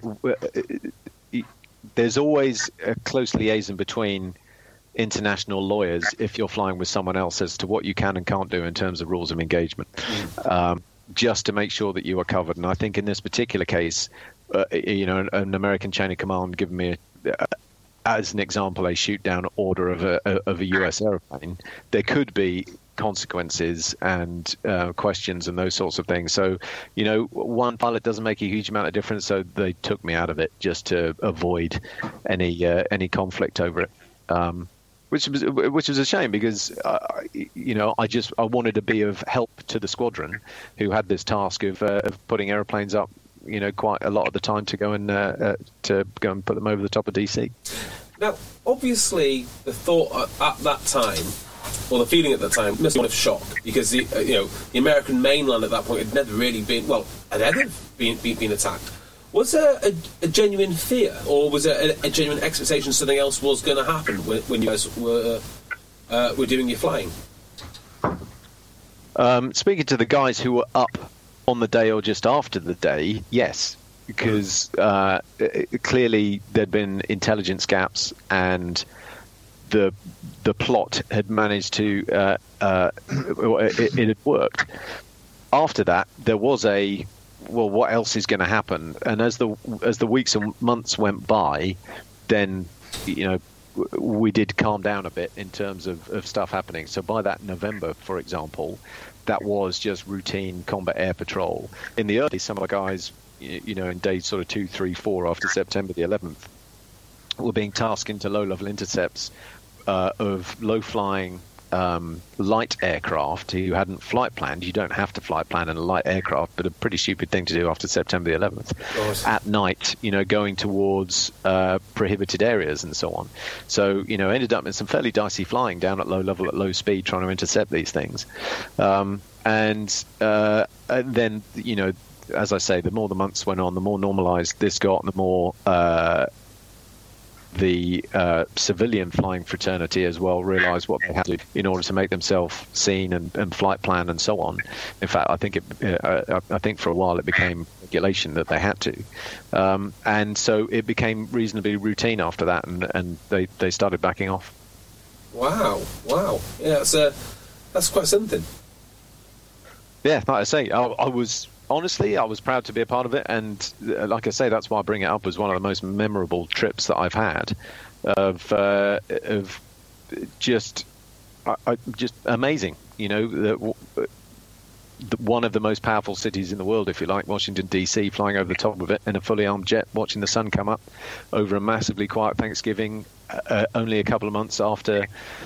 there's always a close liaison between international lawyers if you're flying with someone else as to what you can and can't do in terms of rules of engagement, just to make sure that you are covered. And I think in this particular case, an American chain of command giving me as an example a shoot down order of a US airplane, there could be consequences and questions and those sorts of things. So, one pilot doesn't make a huge amount of difference, so they took me out of it just to avoid any conflict over it, which was a shame, because I wanted to be of help to the squadron, who had this task of putting airplanes up quite a lot of the time to go and put them over the top of DC. Now, obviously, the thought at that time, or the feeling at that time, must be one of shock, because the American mainland at that point had never really been been attacked. Was there a genuine fear, or was there a genuine expectation something else was going to happen when you guys were doing your flying? Speaking to the guys who were up on the day or just after the day, yes, because clearly there'd been intelligence gaps, and the plot had managed to it had worked. After that, there was what else is going to happen? And as the weeks and months went by, then we did calm down a bit in terms of stuff happening. So by that November, for example, that was just routine combat air patrol. In the early, some of the guys, in days sort of 2, 3, 4 after September the 11th, were being tasked into low-level intercepts of low-flying light aircraft who hadn't flight planned. You don't have to flight plan in a light aircraft, but a pretty stupid thing to do after September the 11th. At night, going towards prohibited areas and so on. So, ended up in some fairly dicey flying down at low level, at low speed, trying to intercept these things. And then, as I say, the more the months went on, the more normalized this got, the more the civilian flying fraternity as well realized what they had to do in order to make themselves seen and flight plan and so on. In fact, I think for a while it became regulation that they had to, and so it became reasonably routine after that, and they started backing off. Wow, yeah, that's quite something. Yeah, like I say, I was proud to be a part of it, and like I say, that's why I bring it up as one of the most memorable trips that I've had. Of just amazing, one of the most powerful cities in the world, if you like, Washington D.C., flying over the top of it in a fully armed jet, watching the sun come up over a massively quiet Thanksgiving, only a couple of months after,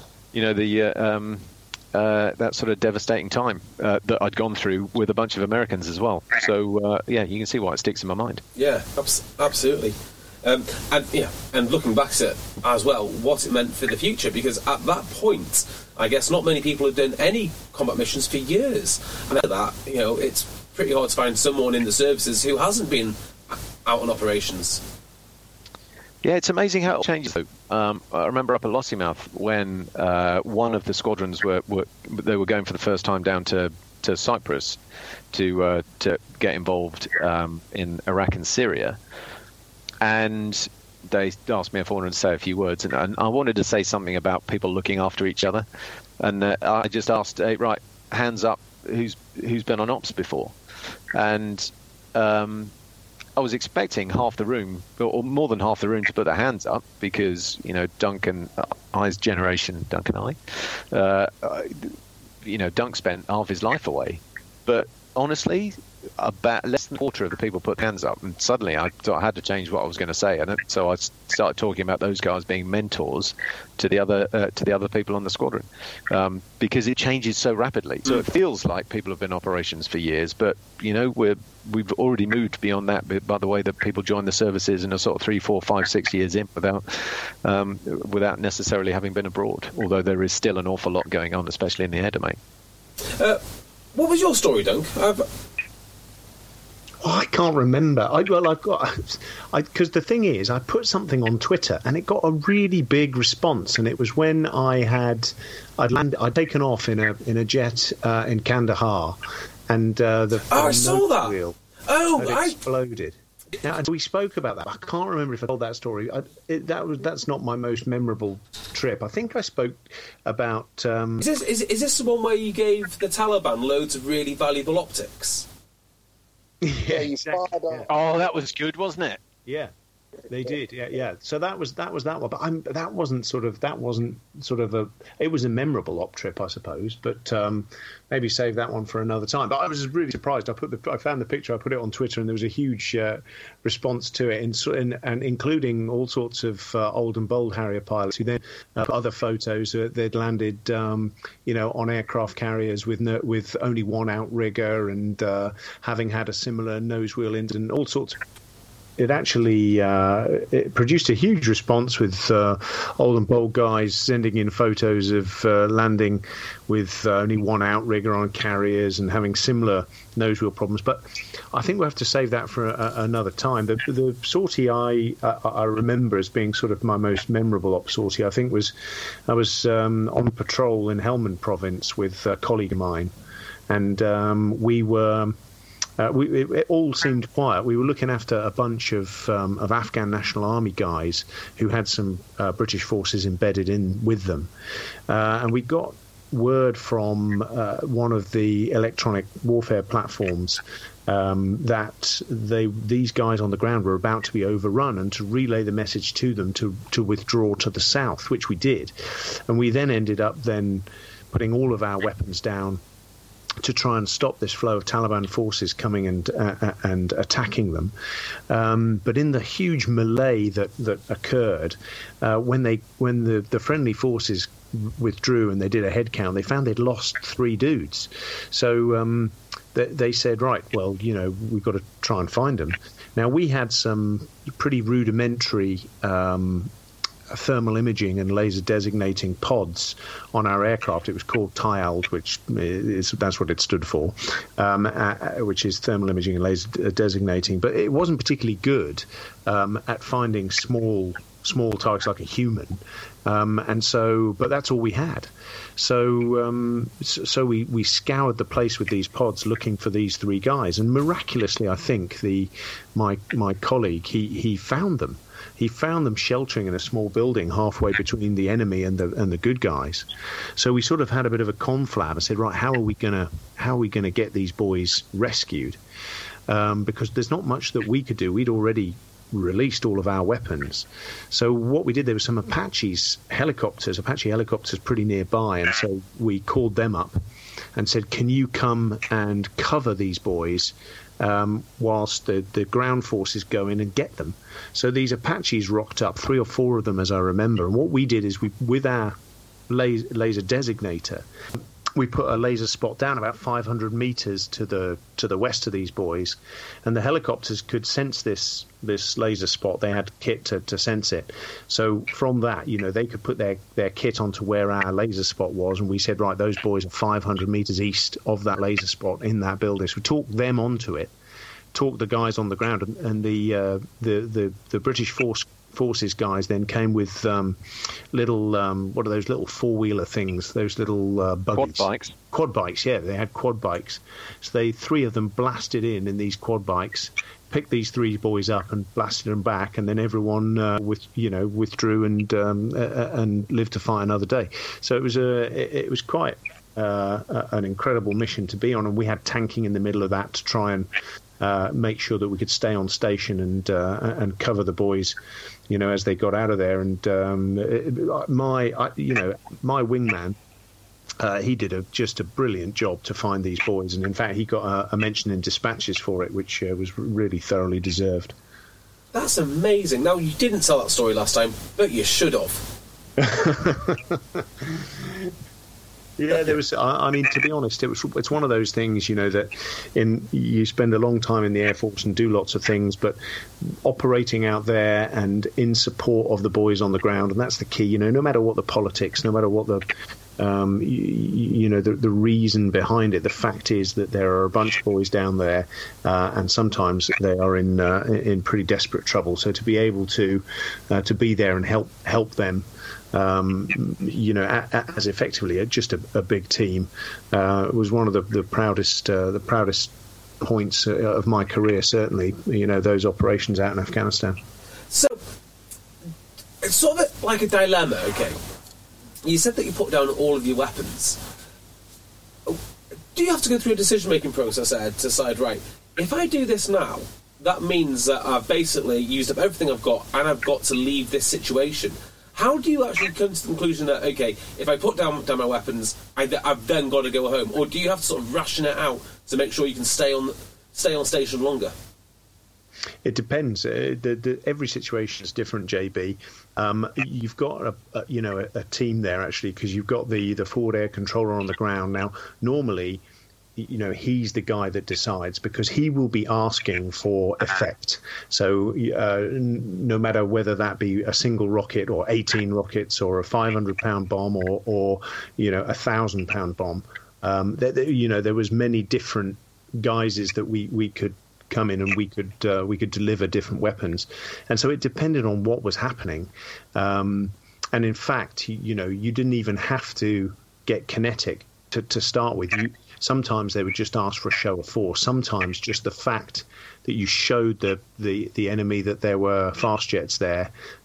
that sort of devastating time that I'd gone through with a bunch of Americans as well. So, you can see why it sticks in my mind. Yeah, absolutely. And looking back at it as well, what it meant for the future, because at that point, I guess not many people had done any combat missions for years. And after that, it's pretty hard to find someone in the services who hasn't been out on operations. Yeah, it's amazing how it changes. I remember up at Lossiemouth when one of the squadrons were going for the first time down to Cyprus to get involved in Iraq and Syria, and they asked me if I wanted to say a few words, and I wanted to say something about people looking after each other, and I just asked, hey, right, hands up, who's been on ops before, and I was expecting half the room, or more than half the room, to put their hands up because, Duncan I's generation, Duncan I, Dunk spent half his life away. But honestly, about less than a quarter of the people put hands up, and suddenly I thought I had to change what I was going to say, and so I started talking about those guys being mentors to the other people on the squadron, because it changes so rapidly. So it feels like people have been in operations for years, but we've already moved beyond that by the way that people join the services in a sort of 3, 4, 5, 6 years in without necessarily having been abroad. Although there is still an awful lot going on, especially in the air domain. What was your story, Dunk? I can't remember. Because the thing is, I put something on Twitter and it got a really big response, and it was when I'd taken off in a jet in Kandahar, and I saw that. Wheel had exploded. Now, we spoke about that. I can't remember if I told that story. That's not my most memorable trip. I think I spoke about. Is this the one where you gave the Taliban loads of really valuable optics? Yeah, exactly. Yeah. Oh, that was good, wasn't it? Yeah, they did. Yeah. So that was that one. But that wasn't sort of a. It was a memorable op trip, I suppose. But maybe save that one for another time. But I was really surprised. I found the picture. I put it on Twitter, and there was a huge response to it, and including all sorts of old and bold Harrier pilots who then put other photos. They'd landed, on aircraft carriers with only one outrigger, and having had a similar nose wheel incident, all sorts of. It actually it produced a huge response with old and bold guys sending in photos of landing with only one outrigger on carriers and having similar nose wheel problems. But I think we'll have to save that for another time. The sortie I remember as being sort of my most memorable op sortie, I think I was on patrol in Helmand province with a colleague of mine, and we were. It all seemed quiet. We were looking after a bunch of Afghan National Army guys who had some British forces embedded in with them, and we got word from one of the electronic warfare platforms that these guys on the ground were about to be overrun, and to relay the message to them to withdraw to the south, which we did. And we then ended up putting all of our weapons down to try and stop this flow of Taliban forces coming and attacking them. But in the huge melee that occurred, when the friendly forces withdrew and they did a head count, they found they'd lost 3 dudes. So they said, right, well, we've got to try and find them. Now, we had some pretty rudimentary thermal imaging and laser designating pods on our aircraft. It was called TIALD, that's what it stood for, which is thermal imaging and laser designating. But it wasn't particularly good at finding small targets like a human, but that's all we had. So we scoured the place with these pods looking for these 3 guys, and miraculously, I think my colleague he found them. He found them sheltering in a small building halfway between the enemy and the good guys. So we sort of had a bit of a conflab. I said, right, how are we gonna get these boys rescued? Because there's not much that we could do. We'd already released all of our weapons. So what we did, there were some Apache helicopters pretty nearby, and so we called them up and said, can you come and cover these boys whilst the ground forces go in and get them? So these Apaches rocked up, 3 or 4 of them, as I remember. And what we did is with our laser designator, we put a laser spot down about 500 meters to the west of these boys, and the helicopters could sense this laser spot. They had kit to sense it. So from that, they could put their kit onto where our laser spot was, and we said, right, those boys are 500 meters east of that laser spot in that building. So we talked them onto it, talked the guys on the ground, and the British forces guys then came with little what are those little 4-wheeler things, those little buggies. Quad bikes, yeah, they had quad bikes. So 3 of them blasted in these quad bikes, picked these 3 boys up and blasted them back, and then everyone withdrew and lived to fight another day. So it was quite an incredible mission to be on, and we had tanking in the middle of that to try and make sure that we could stay on station and cover the boys, as they got out of there. And my wingman, he did just a brilliant job to find these boys, and in fact he got a mention in dispatches for it, which was really thoroughly deserved. That's amazing. Now, you didn't tell that story last time, but you should have. Yeah, there was. I mean, to be honest, it's one of those things, that you spend a long time in the Air Force and do lots of things, but operating out there and in support of the boys on the ground, and that's the key. No matter what the politics, no matter what the the reason behind it, the fact is that there are a bunch of boys down there, and sometimes they are in pretty desperate trouble. So to be able to be there and help them. As effectively just a big team, was one of the proudest points of my career. Certainly, those operations out in Afghanistan. So it's sort of like a dilemma. Okay, you said that you put down all of your weapons. Do you have to go through a decision-making process, Ed, to decide, right, if I do this now, that means that I've basically used up everything I've got, and I've got to leave this situation? How do you actually come to the conclusion that, okay, if I put down my weapons, I've then got to go home? Or do you have to sort of ration it out to make sure you can stay on station longer? It depends. Every situation is different, JB. You've got a team there, actually, because you've got the forward air controller on the ground. Now, normally, he's the guy that decides, because he will be asking for effect. So no matter whether that be a single rocket or 18 rockets or a 500-pound bomb or a 1,000-pound bomb, there was many different guises that we could come in, and we could deliver different weapons. And so it depended on what was happening. And in fact, you didn't even have to get kinetic to start with. Sometimes they would just ask for a show of force. Sometimes just the fact that you showed the enemy that there were fast jets there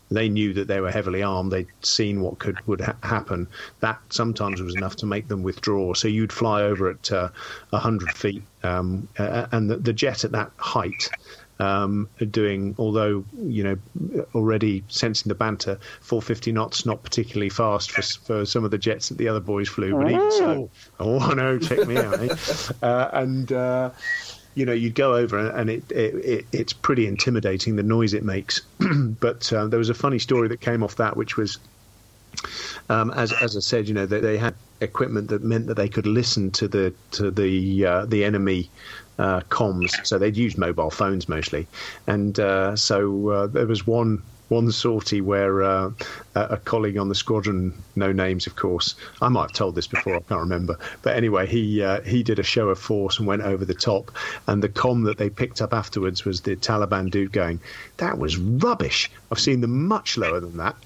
they knew that they were heavily armed. They'd seen what would happen. That sometimes was enough to make them withdraw. So you'd fly over at 100 feet, and the jet at that height, doing, although, already sensing the banter, 450 knots, not particularly fast for some of the jets that the other boys flew. But even so, oh no, check me out, eh? You'd go over and it's pretty intimidating, the noise it makes. But there was a funny story that came off that, which was, as I said, they had equipment that meant that they could listen to the enemy comms. So they'd used mobile phones mostly, and so there was one sortie where a colleague on the squadron, no names of course, I might have told this before, I can't remember, but anyway, he did a show of force and went over the top, and the comm that they picked up afterwards was the Taliban dude going, "That was rubbish, I've seen them much lower than that."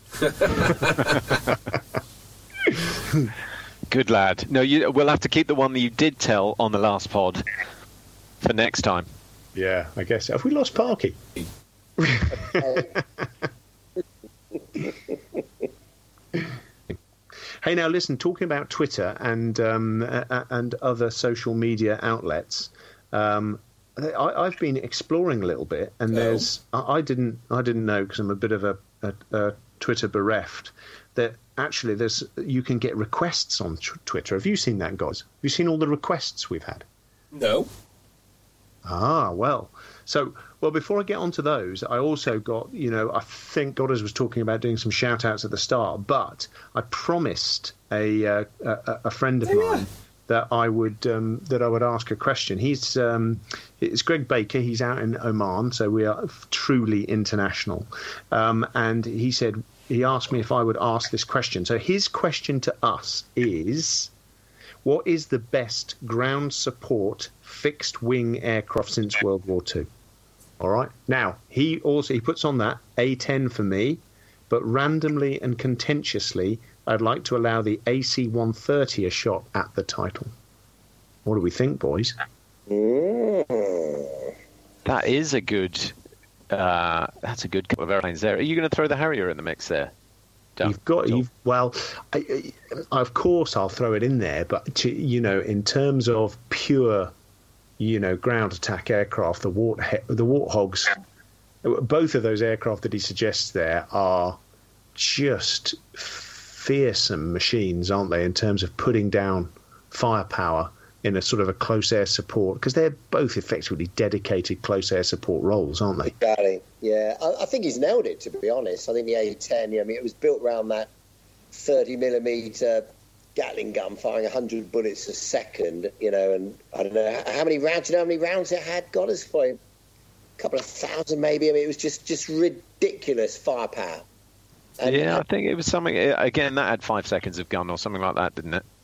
Good lad. No, we'll have to keep the one that you did tell on the last pod for next time. Yeah, I guess. Have we lost Parky? Hey, now listen. Talking about Twitter and other social media outlets, I've been exploring a little bit, and I didn't know, because I'm a bit of a Twitter bereft, that actually you can get requests on Twitter. Have you seen that, guys? Have you seen all the requests we've had? No. Ah, well. So, before I get onto those, I also got, I think Goddard was talking about doing some shout-outs at the start, but I promised a friend of mine that I would ask a question. It's Greg Baker. He's out in Oman, so we are truly international. And he asked me if I would ask this question. So his question to us is, what is the best ground support fixed-wing aircraft since World War II? All right. Now, he puts on that A-10 for me, but randomly and contentiously, I'd like to allow the AC-130 a shot at the title. What do we think, boys? That is a good... that's a good couple of airplanes there. Are you going to throw the Harrier in the mix there? Of course I'll throw it in there, but in terms of pure, ground attack aircraft, the Warthogs, both of those aircraft that he suggests there are just fearsome machines, aren't they, in terms of putting down firepower in a sort of a close air support, because they're both effectively dedicated close air support roles, aren't they? Exactly. Yeah, I think he's nailed it, to be honest. I think the A-10, it was built around that 30mm Gatling gun firing 100 bullets a second, and I don't know how many rounds. Do you know how many rounds it had? God, it's for a couple of thousand, maybe. I mean, it was just ridiculous firepower. And, I think it was something. Again, that had 5 seconds of gun or something like that, didn't it?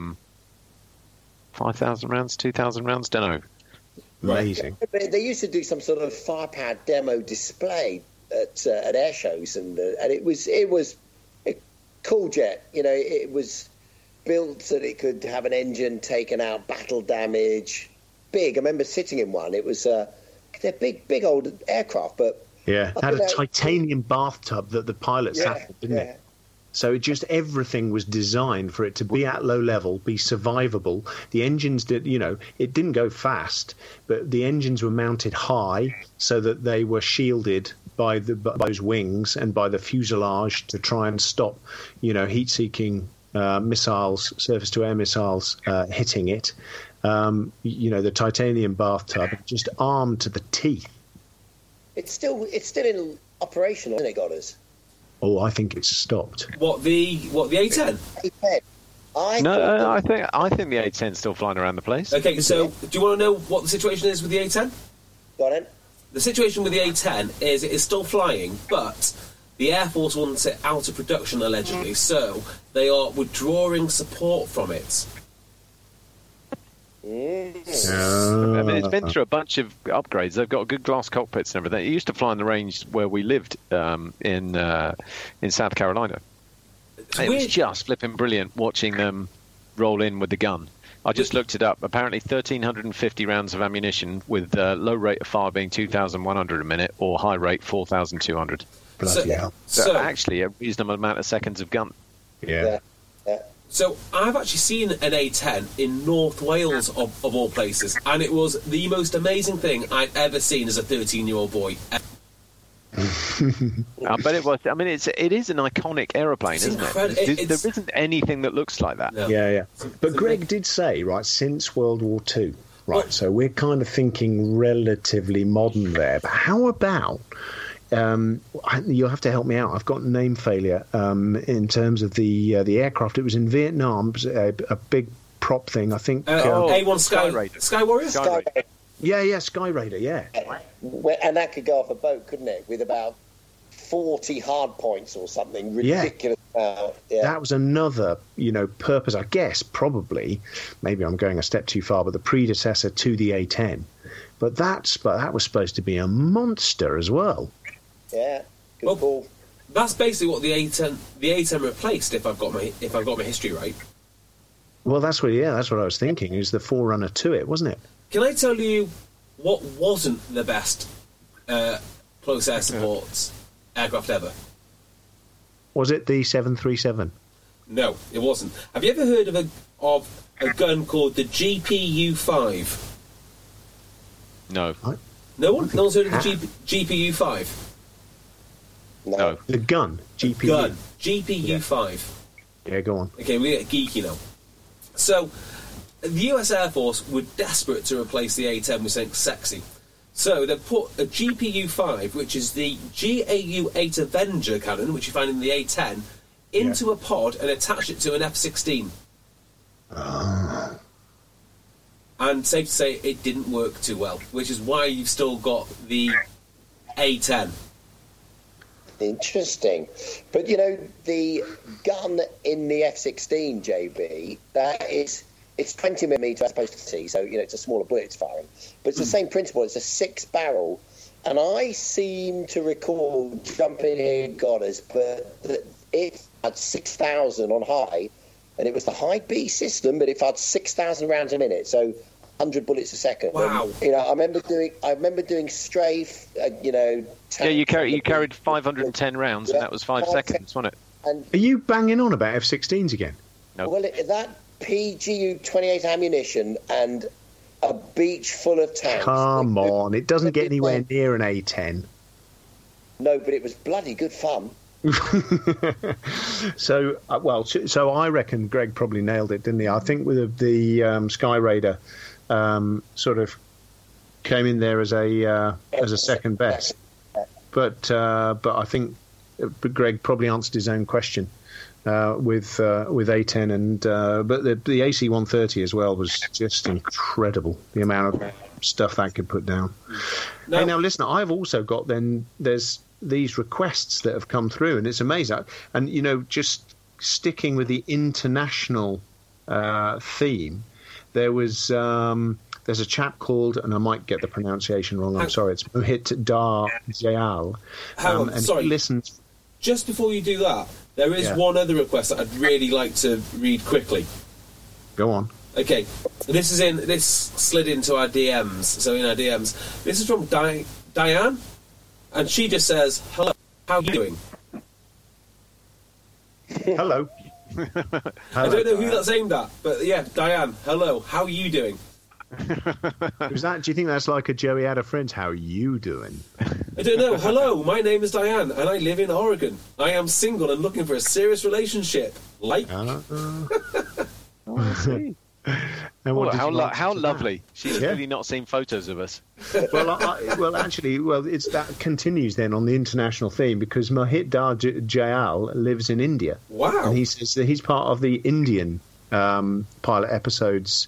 5,000 rounds, 2,000 rounds, don't know. Amazing. They used to do some sort of firepower demo display at air shows, and it was a cool jet. It was built so that it could have an engine taken out, battle damage, big. I remember sitting in one. It was they're big old aircraft, but it had a titanium bathtub that the pilots had, didn't it? So everything was designed for it to be at low level, be survivable. The engines it didn't go fast, but the engines were mounted high so that they were shielded by those wings and by the fuselage to try and stop, heat-seeking missiles, surface-to-air missiles hitting it. The titanium bathtub, just armed to the teeth. It's still in operation, isn't it, Goddard? Oh, I think it's stopped. What the A-10? I think the A-10's still flying around the place. Okay, so do you want to know what the situation is with the A-10? Go on then. The situation with the A-10 is it is still flying, but the Air Force wants it out of production, allegedly, so they are withdrawing support from it. I mean, it's been through a bunch of upgrades. They've got good glass cockpits and everything. It used to fly in the range where we lived in South Carolina. It was just flipping brilliant watching them roll in with the gun. I just looked it up. Apparently 1,350 rounds of ammunition with low rate of fire being 2,100 a minute or high rate 4,200. Bloody hell. So actually, a reasonable amount of seconds of gun. Yeah. So I've actually seen an A10 in North Wales, of all places, and it was the most amazing thing I'd ever seen as a 13-year-old boy. I bet it was. I mean, it is an iconic aeroplane, isn't it? There isn't anything that looks like that. No. Yeah. But Greg did say, right, since World War II, right, so we're kind of thinking relatively modern there. But how about... you'll have to help me out. I've got name failure in terms of the aircraft. It was in Vietnam. It was a big prop thing, I think. A1 Sky Raider. Sky Warrior? Sky Raider. Yeah, Sky Raider, yeah. And that could go off a boat, couldn't it? With about 40 hard points or something ridiculous. That was another, purpose, I guess, probably. Maybe I'm going a step too far, but the predecessor to the A10. But that was supposed to be a monster as well. Yeah, good ball. That's basically what the A10 replaced. If I've got my history right. Well, that's what I was thinking. It was the forerunner to it, wasn't it? Can I tell you what wasn't the best close air support aircraft ever? Was it the 737? No, it wasn't. Have you ever heard of a gun called the GPU-5? No. No one? No one's heard of the GPU-5? No. The gun? GPU? Gun. GPU-5. Yeah, go on. Okay, we get geeky now. So, the US Air Force were desperate to replace the A-10 with something sexy. So they put a GPU-5, which is the GAU-8 Avenger cannon, which you find in the A-10, into a pod and attached it to an F-16. And safe to say, it didn't work too well, which is why you've still got the A-10. Interesting. But, the gun in the F-16, JB, it's 20 millimetre as opposed to C, so, it's a smaller bullet it's firing. But it's the same principle. It's a 6-barrel. And I seem to recall, jumping in, Goddess, but it had 6,000 on high, and it was the high B system, but it fired 6,000 rounds a minute, so 100 bullets a second. Wow. And, I remember doing strafe, you carried 510 rounds, and that was 5 seconds, wasn't it? And are you banging on about F-16s again? No. Well, that PGU-28 ammunition and a beach full of tanks. Come on, it doesn't get anywhere near an A-10. No, but it was bloody good fun. So I reckon Greg probably nailed it, didn't he? I think with the Sky Raider sort of came in there as a second best, but I think Greg probably answered his own question with A10 and but the AC-130 as well was just incredible, the amount of stuff that could put down. Hey, now listen, I've also got there's these requests that have come through, and it's amazing. And just sticking with the international theme, there's a chap called, and I might get the pronunciation wrong, I'm sorry, it's Mohit Dar Jayal. And sorry. he listens. Just before you do that, there is one other request that I'd really like to read quickly. Go on. Okay, this slid into our DMs. So in our DMs, this is from Diane, and she just says, "Hello, how are you doing?" Hello. I don't know who that's aimed at, but yeah, Diane, hello, how are you doing? Do you think that's like a Joey had a friend? How are you doing? I don't know. Hello, my name is Diane, and I live in Oregon. I am single and looking for a serious relationship. Like. I see. And how lovely. She's really not seen photos of us. Well, actually, it's that continues then on the international theme, because Mohit Dar Jayal lives in India. Wow. And he says that he's part of the Indian pilot episodes.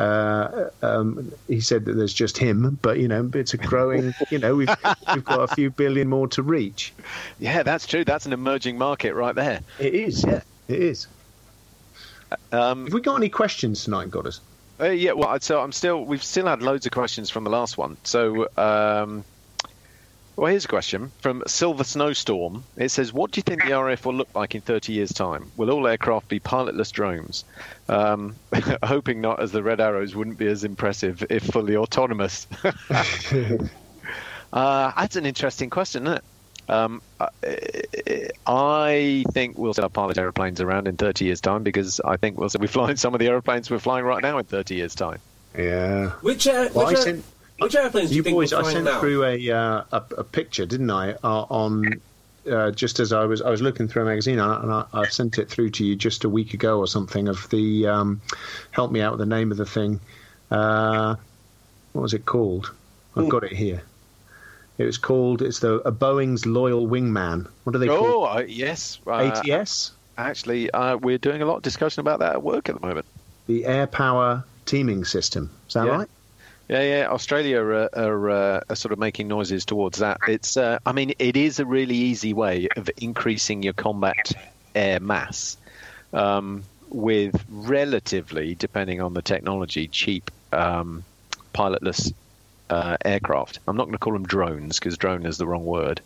He said that there's just him, but it's a growing. We've got a few billion more to reach. Yeah, that's true. That's an emerging market right there. It is. Yeah, it is. Have we got any questions tonight, Goddess? Yeah. Well, so we've still had loads of questions from the last one. So, here's a question from Silver Snowstorm. It says, "What do you think the RAF will look like in 30 years' time? Will all aircraft be pilotless drones? Hoping not, as the Red Arrows wouldn't be as impressive if fully autonomous." That's an interesting question, isn't it? I think we'll still pilot aeroplanes around in 30 years' time, because I think we'll still be flying some of the aeroplanes we're flying right now in 30 years' time. Yeah. Which airplanes do you think boys, we're I flying sent now? through a picture, didn't I, on just as I was looking through a magazine, and I sent it through to you just a week ago or something, of the help me out with the name of the thing. What was it called? I've got it here. It's a Boeing's Loyal Wingman. What do they call it? Oh, yes. ATS? Actually, we're doing a lot of discussion about that at work at the moment. The Air Power Teaming System. Is that right? Yeah. Australia are sort of making noises towards that. It's, it is a really easy way of increasing your combat air mass with relatively, depending on the technology, cheap pilotless aircraft. I'm not going to call them drones, because drone is the wrong word.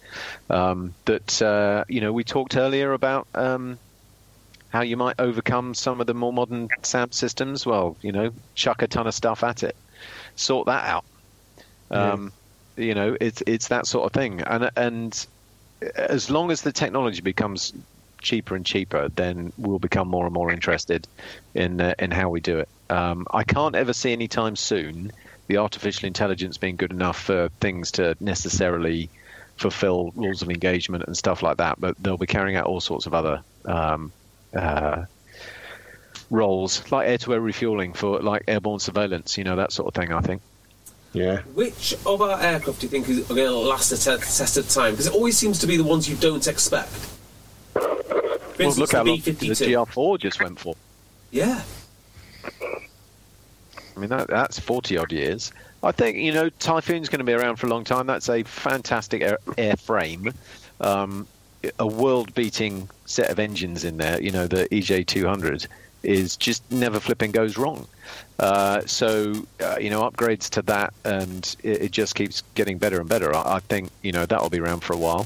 We talked earlier about how you might overcome some of the more modern SAM systems. Well, chuck a ton of stuff at it. Sort that out. It's that sort of thing. And as long as the technology becomes cheaper and cheaper, then we'll become more and more interested in how we do it. I can't ever see any time soon the artificial intelligence being good enough for things to necessarily fulfill rules of engagement and stuff like that, but they'll be carrying out all sorts of other roles, like air-to-air refueling for like airborne surveillance, that sort of thing, I think. Yeah. Which of our aircraft do you think are going to last the test of time? Because it always seems to be the ones you don't expect. For instance, look how long the B-52. GR4 just went for. Yeah. I mean, that's 40-odd years. I think, Typhoon's going to be around for a long time. That's a fantastic airframe. A world-beating set of engines in there, the EJ200 is just never flipping goes wrong. Upgrades to that, and it just keeps getting better and better. I think, that'll be around for a while.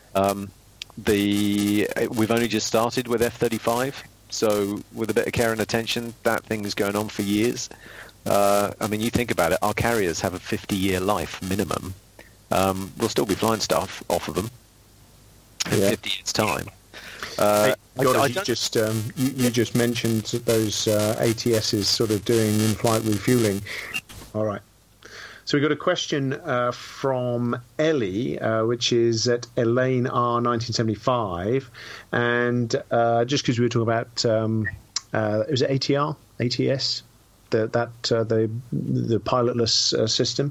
We've only just started with F-35, so with a bit of care and attention, that thing is going on for years. You think about it, our carriers have a 50-year life minimum. We'll still be flying stuff off of them in 50 years' time. You just mentioned those ATSs sort of doing in-flight refueling. All right. So we got a question from Ellie, which is at Elaine R 1975, and just because we were talking about was it ATS, the pilotless system,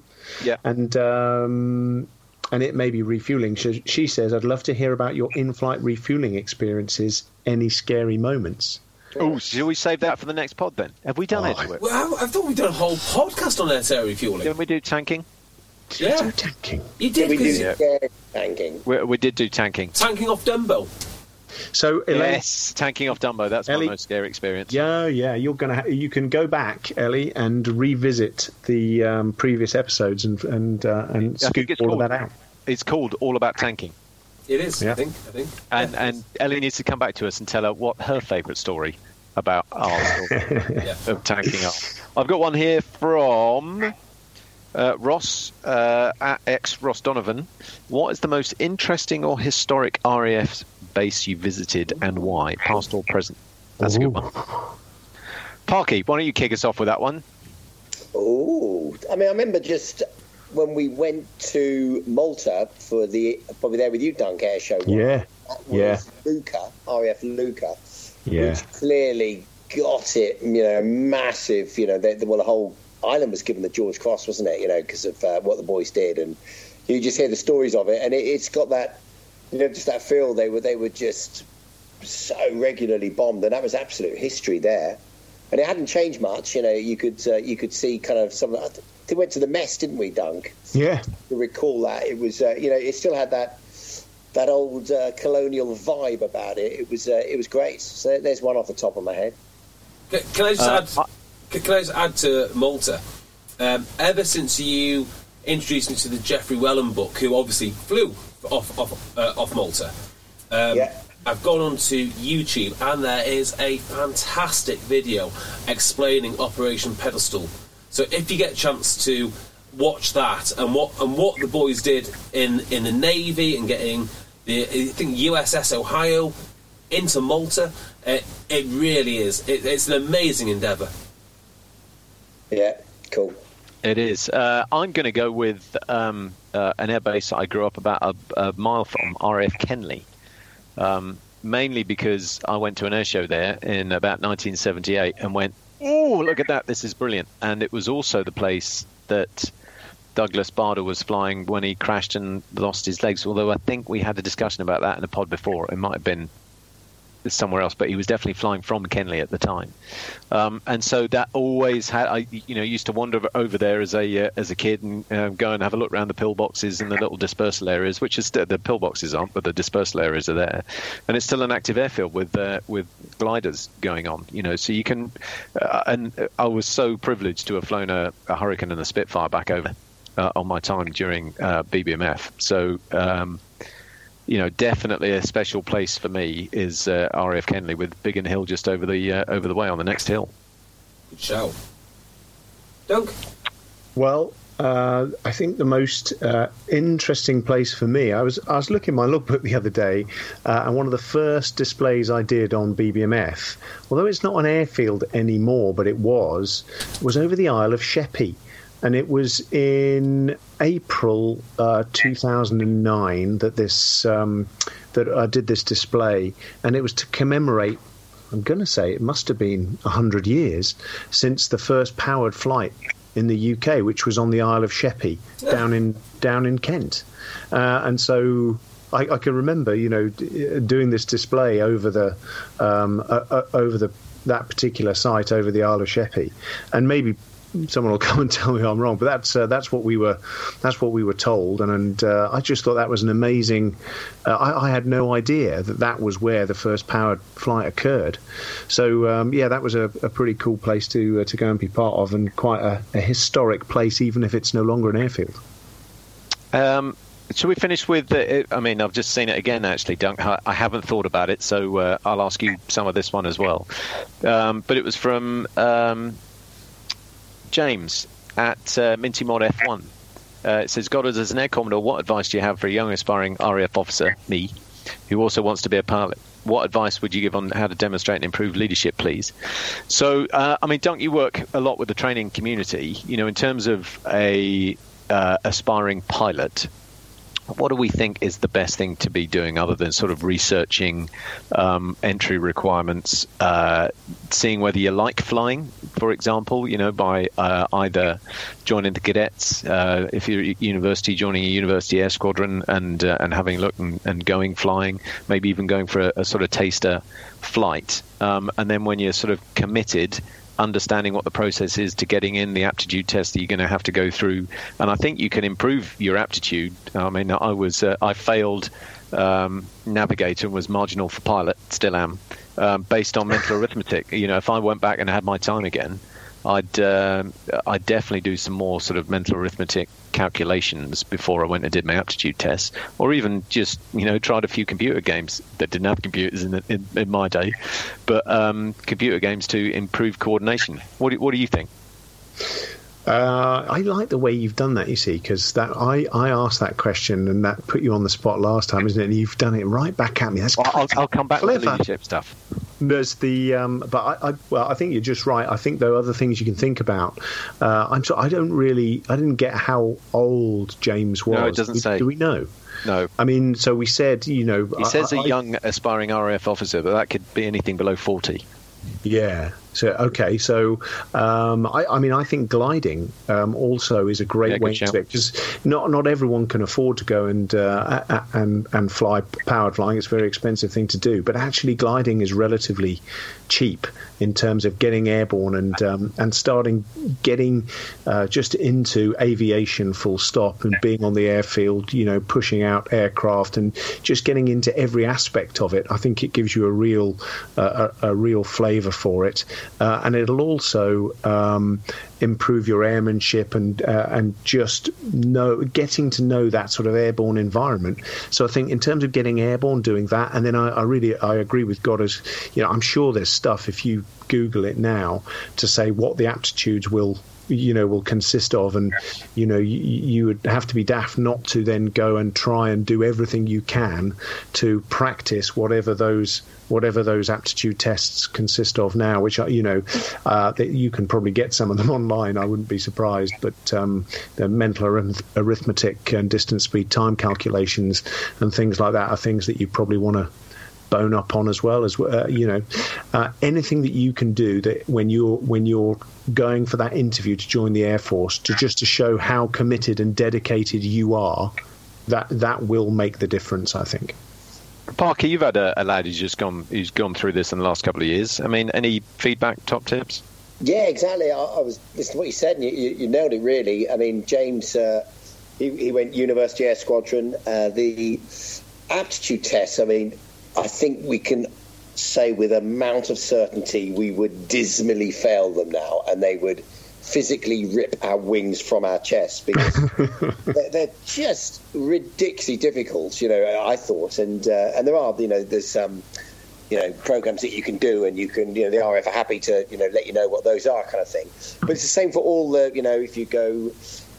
and it may be refueling. She says, "I'd love to hear about your in-flight refueling experiences. Any scary moments?" Oh, should we save that for the next pod then? Have we done it? Well, I thought we'd done a whole podcast on air refueling. Didn't we do tanking? Yeah. Do tanking. You did, tanking. We did do tanking. Tanking off Dumbo. So, Elaine, yes, tanking off Dumbo. That's Ellie, my most scary experience. Yeah. You can go back, Ellie, and revisit the previous episodes and scoop all of that out. It's called All About Tanking. It is, yeah. I think. And Ellie needs to come back to us and tell her what her favourite story about our story of tanking up. I've got one here from Ross, at Ross Donovan. What is the most interesting or historic RAF base you visited and why? Past or present? That's a good one. Parky, why don't you kick us off with that one? Oh, I remember just when we went to Malta for probably there with you, Dunk, air show. Luca, RAF Luca, which clearly got it, massive, the whole island was given the George Cross, wasn't it, because of what the boys did, and you just hear the stories of it, and it's got that, just that feel they were just so regularly bombed, and that was absolute history there. And it hadn't changed much, you could see kind of some of that. They went to the mess, didn't we, Dunk? Yeah. To recall that. It was, it still had that old colonial vibe about it. It was great. So there's one off the top of my head. Can I just add to Malta? Ever since you introduced me to the Geoffrey Wellen book, who obviously flew off Malta, I've gone onto YouTube and there is a fantastic video explaining Operation Pedestal. So if you get a chance to watch that and what the boys did in the Navy and getting I think USS Ohio into Malta. It really is. It's an amazing endeavour. Yeah, cool. It is. I'm going to go with an airbase I grew up about a mile from, RAF Kenley. Mainly because I went to an airshow there in about 1978 and went, oh, look at that, this is brilliant. And it was also the place that Douglas Bader was flying when he crashed and lost his legs, although I think we had a discussion about that in a pod before. It might have been somewhere else, but he was definitely flying from Kenley at the time. And so that always had, I used to wander over there as a kid and go and have a look around the pillboxes and the little dispersal areas, which is the pillboxes aren't, but the dispersal areas are there. And it's still an active airfield with gliders going on, so you can, and I was so privileged to have flown a Hurricane and a Spitfire back over on my time during BBMF. So, definitely a special place for me is RAF Kenley with Biggin Hill just over the way on the next hill. Good show. Doug? Well, I think the most interesting place for me, I was looking at my logbook the other day, and one of the first displays I did on BBMF, although it's not an airfield anymore, but it was over the Isle of Sheppey. And it was in April 2009 that I did this display, and it was to commemorate, I'm going to say it must have been 100 years since the first powered flight in the UK, which was on the Isle of Sheppey down in Kent. And so I can remember, doing this display over that particular site over the Isle of Sheppey, and maybe someone will come and tell me I'm wrong, but that's what we were told, and I just thought that was an amazing. I had no idea that was where the first powered flight occurred. So that was a pretty cool place to go and be part of, and quite a historic place, even if it's no longer an airfield. Should we finish with? I've just seen it again, actually, Dunk. I haven't thought about it, so I'll ask you some of this one as well. But it was from James at Minty Mod F1. It says, Goddard, as an Air Commodore, what advice do you have for a young aspiring RAF officer, me, who also wants to be a pilot? What advice would you give on how to demonstrate and improve leadership, please? So, Dunk, you work a lot with the training community. In terms of a aspiring pilot, what do we think is the best thing to be doing other than sort of researching entry requirements, seeing whether you like flying, for example, by either joining the cadets, if you're at university, joining a university air squadron and having a look and going flying, maybe even going for a sort of taster flight. And then when you're sort of committed, understanding what the process is to getting in the aptitude test that you're going to have to go through. And I think you can improve your aptitude. I failed navigator and was marginal for pilot, still am, based on mental arithmetic. If I went back and had my time again, I'd definitely do some more sort of mental arithmetic calculations before I went and did my aptitude tests, or even just tried a few computer games that didn't have computers in my day, but computer games to improve coordination. What do you think? I like the way you've done that, you see, because I asked that question and that put you on the spot last time, isn't it? And you've done it right back at me. That's I'll come back with the leadership stuff. There's the but I think you're just right. I think there are other things you can think about. I didn't get how old James was. No, it doesn't say. Do we know? No. So we said, He says a young aspiring RAF officer, but that could be anything below 40. Yeah. So okay. So I think gliding also is a great way to it, because not everyone can afford to go and fly powered flying. It's a very expensive thing to do. But actually, gliding is relatively cheap in terms of getting airborne and starting getting just into aviation full stop, and being on the airfield, pushing out aircraft and just getting into every aspect of it. I think it gives you a real flavour for it. And it'll also improve your airmanship and just getting to know that sort of airborne environment. So I think in terms of getting airborne, doing that, and then I agree with Goddard. I'm sure there's stuff if you Google it now to say what the aptitudes will consist of, and you would have to be daft not to then go and try and do everything you can to practice whatever those aptitude tests consist of now, which are that you can probably get some of them online. I wouldn't be surprised, but the mental arithmetic and distance, speed, time calculations and things like that are things that you probably want to bone up on as well as anything that you can do that when you're going for that interview to join the Air Force to show how committed and dedicated you are, that will make the difference, I think. Parker, you've had a lad who's gone through this in the last couple of years. I mean, any feedback, top tips? Yeah, exactly. I was listening to what you said, and you nailed it really. I mean, James, he went University Air Squadron. The aptitude tests, I mean, I think we can say with an amount of certainty we would dismally fail them now, and they would physically rip our wings from our chests because they're just ridiculously difficult, I thought. And there are, there's programs that you can do, and you can, the RAF are happy to, let you know what those are, kind of thing. But it's the same for all the, if you go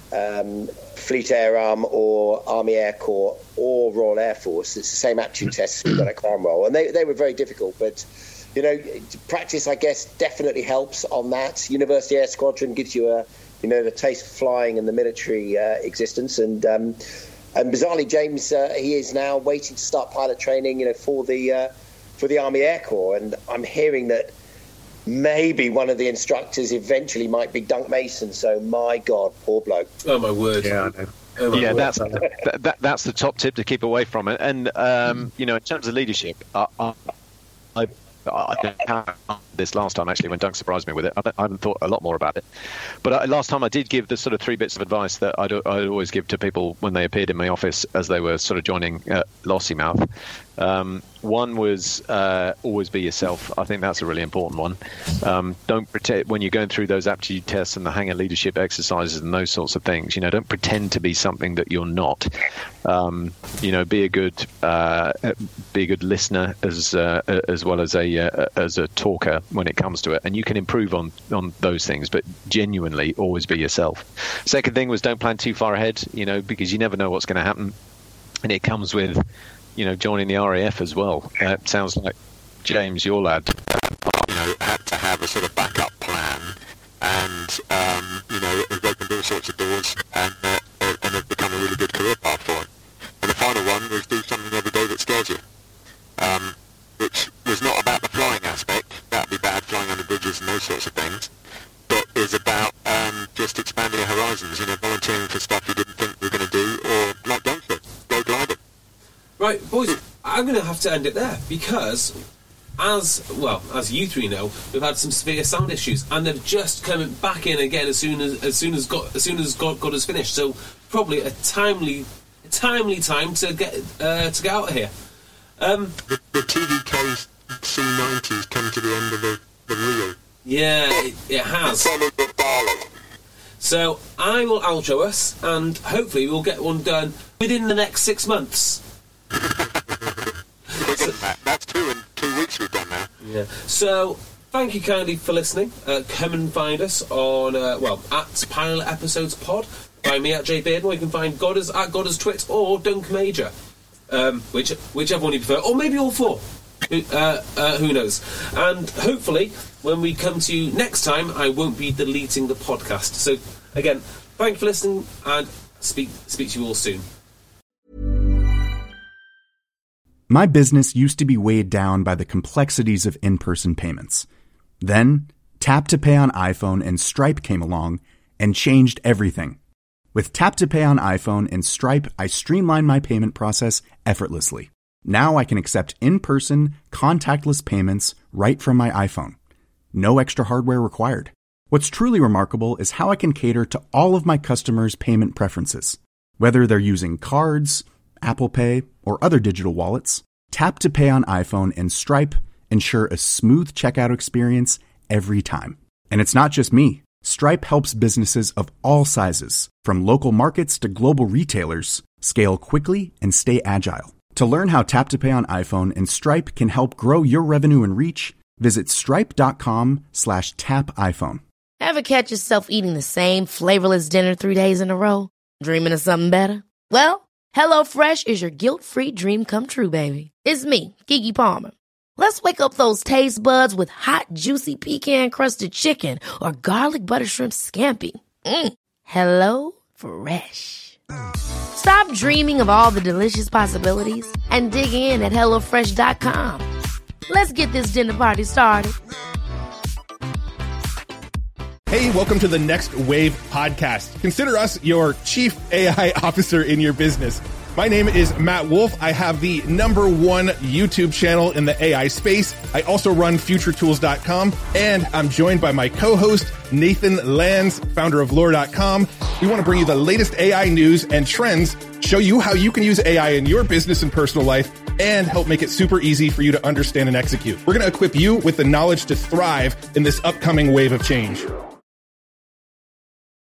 Fleet Air Arm or Army Air Corps or Royal Air Force, it's the same aptitude tests we've got at Cranwell, and they were very difficult. But practice, I guess, definitely helps on that. University Air Squadron gives you the taste of flying and the military existence, and bizarrely, James, he is now waiting to start pilot training, for the Army Air Corps, and I'm hearing that maybe one of the instructors eventually might be Dunk Mason. So, my God, poor bloke. Oh my word! Yeah, I know. Yeah, that's the top tip to keep away from it. And in terms of leadership, I had this last time actually when Dunk surprised me with it. I haven't thought a lot more about it, but last time I did give the sort of 3 bits of advice that I'd always give to people when they appeared in my office as they were sort of joining Lossiemouth. One was always be yourself. I think that's a really important one. Don't pretend when you're going through those aptitude tests and the hangar leadership exercises and those sorts of things. Don't pretend to be something that you're not. Be a good listener as well as a talker when it comes to it, and you can improve on those things. But genuinely, always be yourself. Second thing was don't plan too far ahead. Because you never know what's going to happen, and it comes with joining the RAF as well. Sounds like James, your lad, had to have a sort of backup plan, and it opened all sorts of doors, and it become a really good career path for him. And the final one was do something every day that scares you, which was not about the flying aspect. That'd be bad, flying under bridges and those sorts of things, but is about just expanding your horizons. Volunteering for stuff you didn't think you were going to do, or like Don said, go gliding. Right, boys, I'm going to have to end it there because, as you three know, we've had some severe sound issues, and they've just come back in again as soon as God has finished. So probably a timely time to get out of here. The TVK C90's come to the end of the reel. Yeah, it has. So I will outro us, and hopefully we'll get one done within the next 6 months. That's 2 weeks we've done now. Yeah. So thank you kindly for listening. Come and find us on at Pilot Episodes Pod. Find me at Jay Bearden, or you can find Godders at Godders Twit or Dunk Major, whichever one you prefer, or maybe all 4. Who knows? And hopefully, when we come to you next time, I won't be deleting the podcast. So again, thank you for listening, and speak to you all soon. My business used to be weighed down by the complexities of in-person payments. Then, Tap to Pay on iPhone and Stripe came along and changed everything. With Tap to Pay on iPhone and Stripe, I streamlined my payment process effortlessly. Now I can accept in-person, contactless payments right from my iPhone. No extra hardware required. What's truly remarkable is how I can cater to all of my customers' payment preferences. Whether they're using cards, Apple Pay, or other digital wallets, Tap to Pay on iPhone and Stripe ensure a smooth checkout experience every time. And it's not just me. Stripe helps businesses of all sizes, from local markets to global retailers, scale quickly and stay agile. To learn how Tap to Pay on iPhone and Stripe can help grow your revenue and reach, visit stripe.com/tapiphone. Ever catch yourself eating the same flavorless dinner 3 days in a row? Dreaming of something better? Well, HelloFresh is your guilt-free dream come true, baby. It's me, Keke Palmer. Let's wake up those taste buds with hot, juicy pecan-crusted chicken or garlic butter shrimp scampi. Hello Fresh. Stop dreaming of all the delicious possibilities and dig in at HelloFresh.com. Let's get this dinner party started. Hey, welcome to the Next Wave podcast. Consider us your chief AI officer in your business. My name is Matt Wolf. I have the #1 YouTube channel in the AI space. I also run FutureTools.com, and I'm joined by my co-host, Nathan Lands, founder of Lore.com. We want to bring you the latest AI news and trends, show you how you can use AI in your business and personal life, and help make it super easy for you to understand and execute. We're going to equip you with the knowledge to thrive in this upcoming wave of change.